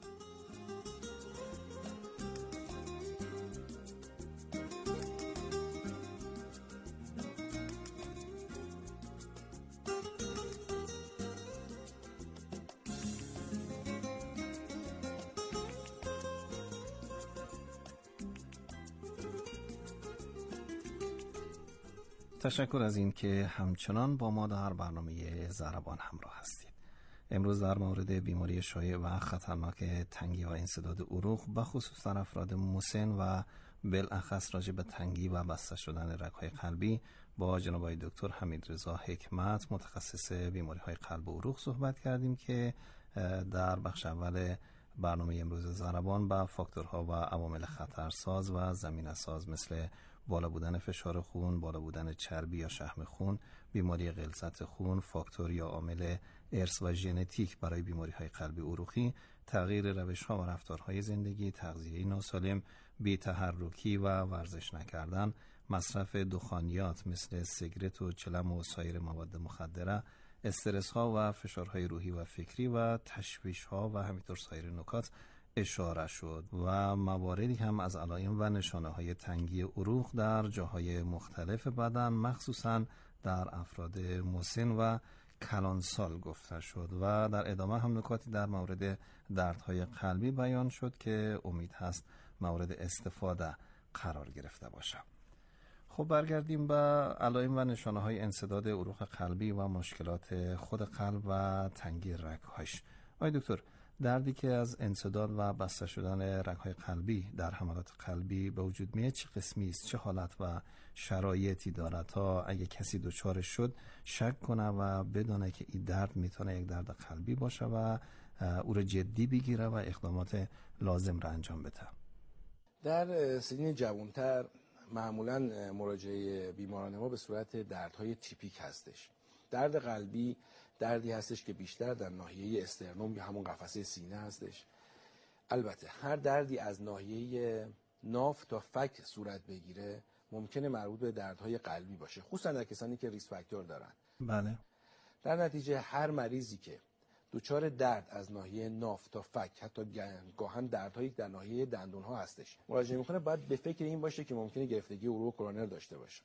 تشکر از این که همچنان با ما در برنامه ضربان همراه هستید. امروز در مورد بیماری شایع و خطرناک تنگی و انسداد عروق و خصوص در افراد مسن و بالاخص راجع به تنگی و بسته شدن رگ‌های قلبی با جناب آقای دکتر حمیدرضا حکمت متخصص بیماری‌های قلب و عروق صحبت کردیم که در بخش اول برنامه امروز ضربان با فاکتورها و عوامل خطرساز و زمینه‌ساز مثل بالا بودن فشار خون، بالا بودن چربی یا شحم خون، بیماری غلظت خون، فاکتور یا عامل ارث و ژنتیک برای بیماری‌های قلبی عروقی، تغییر روش‌ها و رفتارهای زندگی، تغذیه ناسالم، بی‌تحرکی و ورزش نکردن، مصرف دخانیات مثل سیگرت و چلم و سایر مواد مخدره، استرس‌ها و فشارهای روحی و فکری و تشویش‌ها و همینطور سایر نکات اشاره شد و مواردی هم از علائم و نشانه‌های تنگی عروق در جاهای مختلف بدن مخصوصاً در افراد مسن و کلانسال گفته شد و در ادامه هم نکاتی در مورد دردهای قلبی بیان شد که امید هست مورد استفاده قرار گرفته باشه. خب برگردیم به علائم و نشانه‌های انسداد عروق قلبی و مشکلات خود قلب و تنگی رگ‌هاش. آقای دکتر، دردی که از انسداد و بسته شدن رگ‌های قلبی در حملات قلبی به وجود میاد چه قسمی است، چه حالت و شرایطی داره تا اگه کسی دچار شد شک کنه و بدونه که این درد میتونه یک درد قلبی باشه و او رو جدی بگیره و اقدامات لازم را انجام بده؟ در سنین جوانتر معمولا مراجعه بیماران ما به صورت دردهای تیپیک هستش. درد قلبی دردی هستش که بیشتر در ناحیه استرنوم یا همون قفسه سینه هستش. البته هر دردی از ناحیه ناف تا فک صورت بگیره ممکنه مربوط به دردهای قلبی باشه، خصوصا در کسانی که ریسک فاکتور دارن. بله. در نتیجه هر مریضی که دچار درد از ناحیه ناف تا فک، حتی گاهن دردهایی در ناحیه دندون‌ها هستش، مراجعه میکنه باید به فکر این باشه که ممکنه گرفتگی عروق کرونر داشته باشه.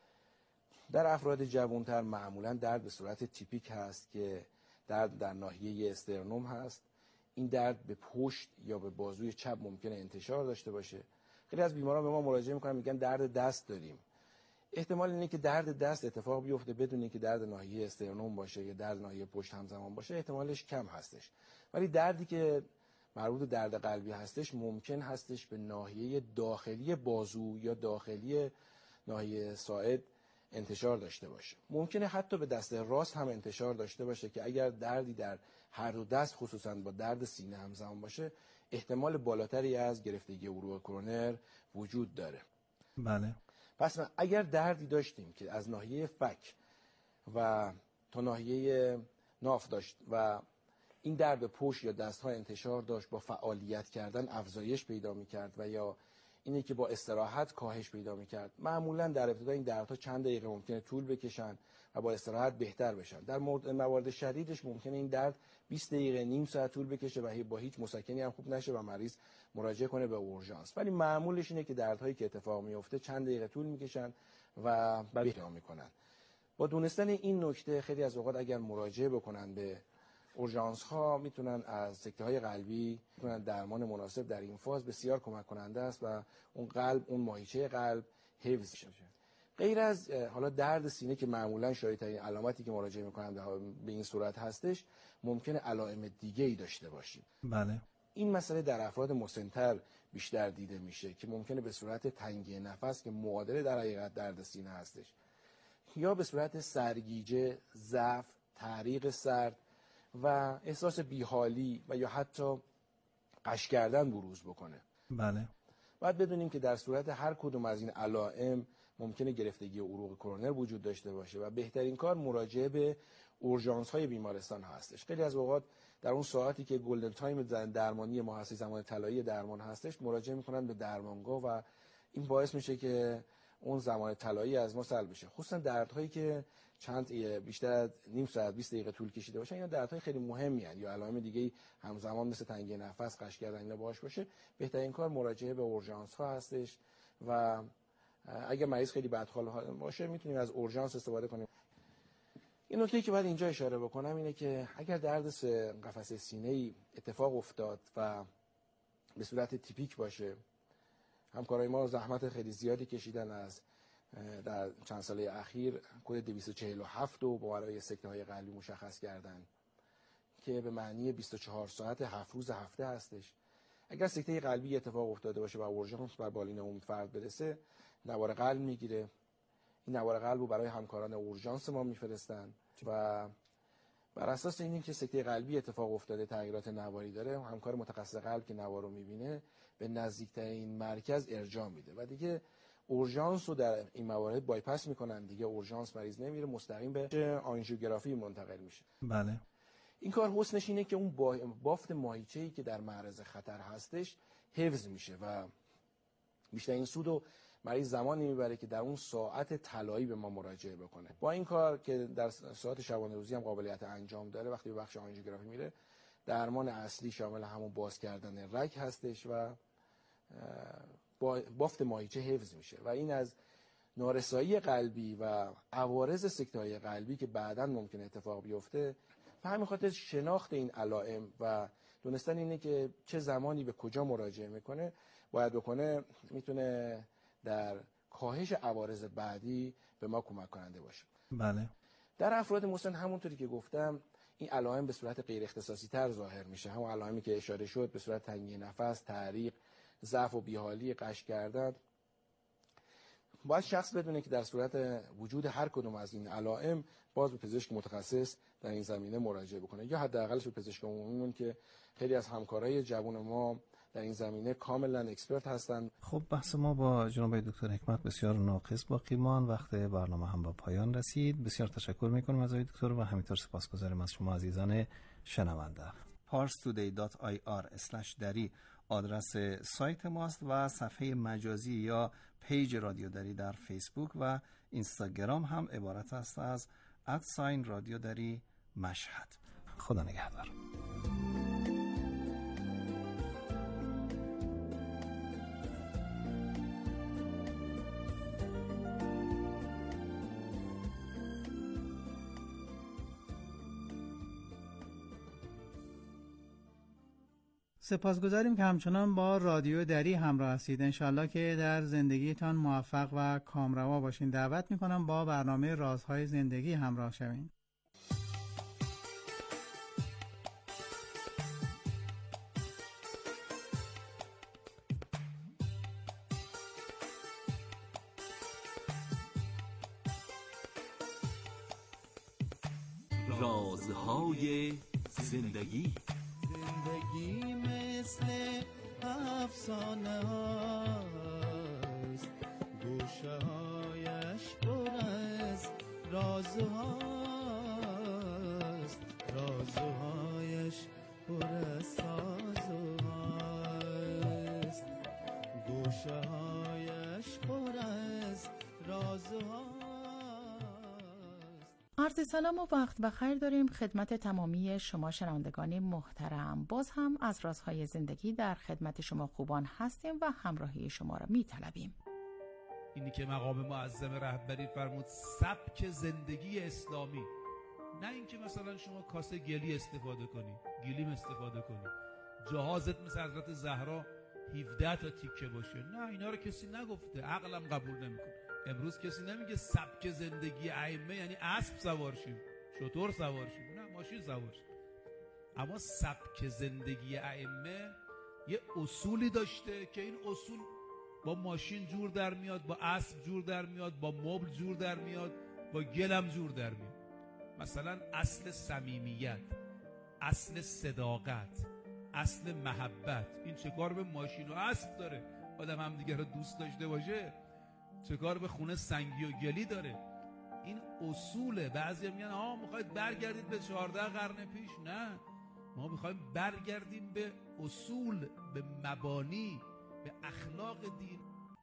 در افراد جوانتر معمولا درد به صورت تیپیک هست که درد در ناحیه استرنوم هست. این درد به پشت یا به بازوی چپ ممکنه انتشار داشته باشه. خیلی از بیماران به ما مراجعه میکنن میگن درد دست داریم. احتمال اینه که درد دست اتفاق بیفته بدون اینکه درد ناحیه استرنوم باشه یا درد ناحیه پشت همزمان باشه، احتمالش کم هستش. ولی دردی که مربوط به درد قلبی هستش ممکن هستش به ناحیه داخلی بازو یا داخلی ناحیه ساعد انتشار داشته باشه. ممکنه حتی به دست راست هم انتشار داشته باشه که اگر دردی در هر دو دست خصوصا با درد سینه همزمان باشه، احتمال بالاتری از گرفتگی عروق کرونر وجود داره. بله. پس اگر دردی داشتیم که از ناحیه فک و تا ناحیه ناف داشت و این درد به پشت یا دست‌ها انتشار داشت، با فعالیت کردن افزایش پیدا می‌کرد و یا اینه که با استراحت کاهش پیدا می‌کرد، معمولاً در ابتدا این دردها چند دقیقه ممکنه طول بکشن و با استراحت بهتر بشن. در موارد شدیدش ممکنه این درد 20 دقیقه نیم ساعت طول بکشه و با هیچ مسکنی هم خوب نشه و مریض مراجعه کنه به اورژانس. ولی معمولش اینه که دردهایی که اتفاق میفته چند دقیقه طول میکشن و بهتر میکنن. با دونستن این نکته خیلی از اوقات اگر مراجعه بکنن به اورژانس ها میتونن از سکته های قلبی میتونن درمان مناسب در این فاز بسیار کمک کننده است و اون قلب، اون ماهیچه قلب حفظ شه. غیر از حالا درد سینه که معمولا شایع‌ترین علامتی که مراجعه میکنن به این صورت هستش، ممکنه علائم دیگه ای داشته باشیم. بله. این مسئله در افراد مسن‌تر بیشتر دیده میشه که ممکنه به صورت تنگی نفس که معادل در حقیقت درد سینه هستش، یا به صورت سرگیجه، ضعف، تعریق سرد و احساس بیحالی و یا حتی غش کردن بروز بکنه. بله. باید بدونیم که در صورت هر کدوم از این علائم ممکنه گرفتگی عروق کرونر وجود داشته باشه و بهترین کار مراجعه به اورژانس های بیمارستان هستش. خیلی از اوقات در اون ساعتی که گلدن تایم درمانی ما هست، زمان طلایی درمان هستش، مراجعه میکنن به درمانگاه و این باعث میشه که اون زمان طلایی از ما سلب بشه. خصوصا دردهایی که بیشتر از نیم ساعت 20 دقیقه طول کشیده باشه یا دردهای خیلی مهمی ان یا علائم دیگه همزمان مثل تنگی نفس، غش کردن اینا باهاش باشه، بهترین کار مراجعه به اورژانس ها هستش و اگر مریض خیلی بدحال باشه میتونیم از اورژانس استفاده کنیم. این نکته‌ای که باید اینجا اشاره بکنم اینه که اگر درد قفسه سینه‌ای اتفاق افتاد و به صورت تیپیک باشه، همکارای ما زحمت خیلی زیادی کشیدن از در چند ساله اخیر کد 247 رو برای سکته‌های قلبی مشخص کردن که به معنی 24 ساعت 7 روز هفته هستش. اگر سکته قلبی اتفاق افتاده باشه و اورژانس بر بالین عمومی فرد برسه، نوار قلب میگیره. این نوار قلب رو برای همکاران اورژانس ما میفرستن و بر اساس اینکه که سکته قلبی اتفاق افتاده، تغییرات نواری داره، همکار متخصص قلب که نوار رو میبینه به نزدیکترین مرکز ارجاع میده و دیگه اورژانس رو در این موارد بایپاس میکنن. دیگه اورژانس مریض نمیره، مستقیم به آنژیوگرافی منتقل میشه. بله. این کار حسنش اینه که اون بافت ماهیچه‌ای که در معرض خطر هستش حفظ میشه و بیشتر این سودو مریض زمانی میبره که در اون ساعت طلایی به ما مراجعه بکنه. با این کار که در ساعت شبانه روزی هم قابلیت انجام داره، وقتی به بخش آنژیوگرافی میره، درمان اصلی شامل همون باز کردن رگ هستش و بافت ماهیچه حفظ میشه و این از نارسایی قلبی و عوارض سکته‌های قلبی که بعداً ممکنه اتفاق بیفته. به همین خاطر شناخت این علائم و دونستن اینه که چه زمانی به کجا مراجعه میکنه باید بکنه، میتونه در کاهش عوارض بعدی به ما کمک کننده باشه. بله. در افراد مسن همونطوری که گفتم این علائم به صورت غیر اختصاصی تر ظاهر میشه. همون علائمی که اشاره شد به صورت تنگی نفس، تعریق، ضعف و بیحالی، غش کردن. باید شخص بدونه که در صورت وجود هر کدوم از این علائم باز به پزشک متخصص در این زمینه مراجعه بکنه یا حداقلش به پزشک عمومی که خیلی از همکارای جوان ما در این زمینه کاملا اکسپرت هستند. خب بحث ما با جناب دکتر حکمت بسیار ناقص باقی ماند. وقت برنامه هم با پایان رسید. بسیار تشکر میکنم از آقای دکتر و همینطور سپاسگزارم از شما عزیزان شنونده. parstoday.ir/dari آدرس سایت ماست و صفحه مجازی یا پیج رادیو دری در فیسبوک و اینستاگرام هم عبارت است از @رادیو دری مشهد. خدا نگهدار. سپاسگزاریم که همچنان با رادیو دری همراه هستید. انشالله که در زندگیتان موفق و کامروا باشین. دعوت میکنم با برنامه رازهای زندگی همراه شوین. رازهای زندگی. زندگی مثل افسانه هاست، گوشه هایش پر از رازهاست، رازهایش پر از سازهاست، گوشه هایش پر از رازهاست. عرض سلام و وقت بخیر داریم خدمت تمامی شما شنوندگان محترم. باز هم از رازهای زندگی در خدمت شما خوبان هستیم و همراهی شما را می‌طلبیم. اینی که مقام معظم رهبری فرمود سبک زندگی اسلامی، نه اینکه مثلا شما کاسه گلی استفاده کنی، گلیم استفاده کنی، جهازت مثل حضرت زهرا 17 تا تیکه باشه. نه، اینا رو کسی نگفته، عقلم قبول نمیکنه. امروز کسی نمیگه سبک زندگی ائمه یعنی اسب سوار شیم، شتر سوار شیم، نه، ماشین سوار شیم. اما سبک زندگی ائمه یه اصولی داشته که این اصول با ماشین جور در میاد، با اسب جور در میاد، با مبل جور در میاد، با گلم جور در میاد. مثلا اصل صمیمیت، اصل صداقت، اصل محبت. این چه کار به ماشین و اسب داره؟ آدم هم دیگه رو دوست داشته باشه. چه کار به خونه سنگی و گلی داره؟ این اصوله. بعضی میگن میخواید برگردید به 14 قرن پیش. نه، ما میخوایم برگردیم به اصول، به مبانی، به اخلاق دین.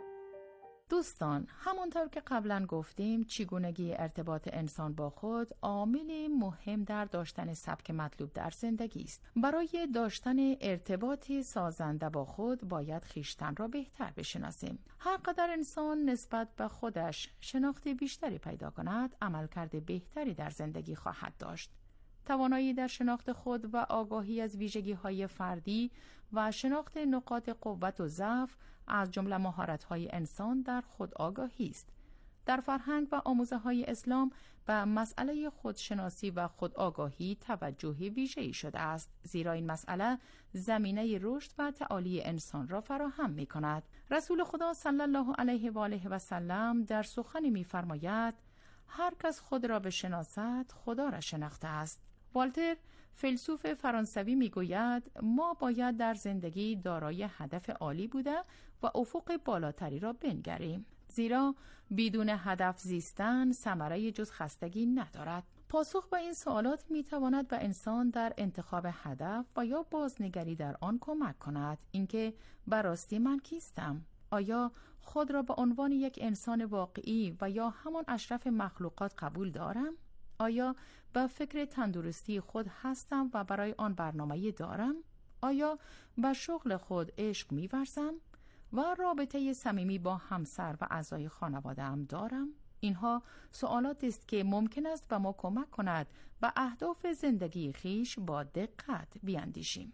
دوستان، همونطور که قبلا گفتیم چگونگی ارتباط انسان با خود عاملی مهم در داشتن سبک مطلوب در زندگی است. برای داشتن ارتباطی سازنده با خود باید خویشتن را بهتر بشناسیم. هر قدر انسان نسبت به خودش شناخت بیشتری پیدا کند، عملکرد بهتری در زندگی خواهد داشت. توانایی در شناخت خود و آگاهی از ویژگی‌های فردی و شناخت نقاط قوت و ضعف از جمله مهارت‌های انسان در خود آگاهی است. در فرهنگ و آموزه‌های اسلام به مسئله خودشناسی و خود آگاهی توجه ویژه‌ای شده است، زیرا این مسئله زمینه رشد و تعالی انسان را فراهم می‌کند. رسول خدا صلی الله علیه و آله و سلم در سخنی می‌فرماید: هر کس خود را بشناسد خدا را شناخته است. والتر فیلسوف فرانسوی میگوید ما باید در زندگی دارای هدف عالی بوده و افق بالاتری را بنگریم، زیرا بدون هدف زیستن ثمره جز خستگی ندارد. پاسخ به این سوالات میتواند به انسان در انتخاب هدف و یا بازنگری در آن کمک کند. اینکه براستی من کیستم؟ آیا خود را به عنوان یک انسان واقعی و یا همان اشرف مخلوقات قبول دارم؟ آیا به فکر تندرستی خود هستم و برای آن برنامه‌ای دارم؟ آیا به شغل خود عشق می‌ورزم و رابطه صمیمی با همسر و اعضای خانواده‌ام دارم؟ اینها سوالات است که ممکن است به ما کمک کند به اهداف زندگی خویش با دقت بیاندیشیم.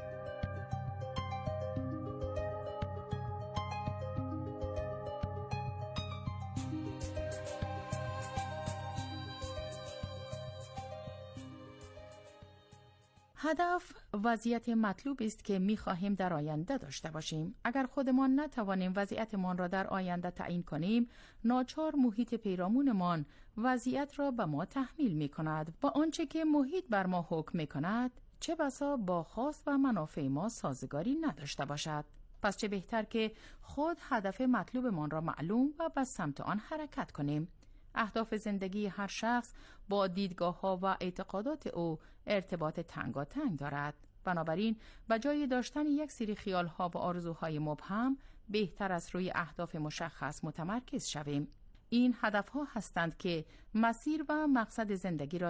هدف وضعیت مطلوب است که می‌خواهیم در آینده داشته باشیم. اگر خودمان نتوانیم وضعیتمان را در آینده تعیین کنیم، ناچار محیط پیرامونمان وضعیت را به ما تحمیل می‌کند و آنچه که محیط بر ما حکم می‌کند چه بسا با خواست و منافع ما سازگاری نداشته باشد. پس چه بهتر که خود هدف مطلوبمان را معلوم و به سمت آن حرکت کنیم. اهداف زندگی هر شخص با دیدگاه‌ها و اعتقادات او ارتباط تنگاتنگ دارد. بنابراین به جای داشتن یک سری خیال‌ها و آرزوهای مبهم، بهتر است روی اهداف مشخص متمرکز شویم. این هدف‌ها هستند که مسیر و مقصد زندگی را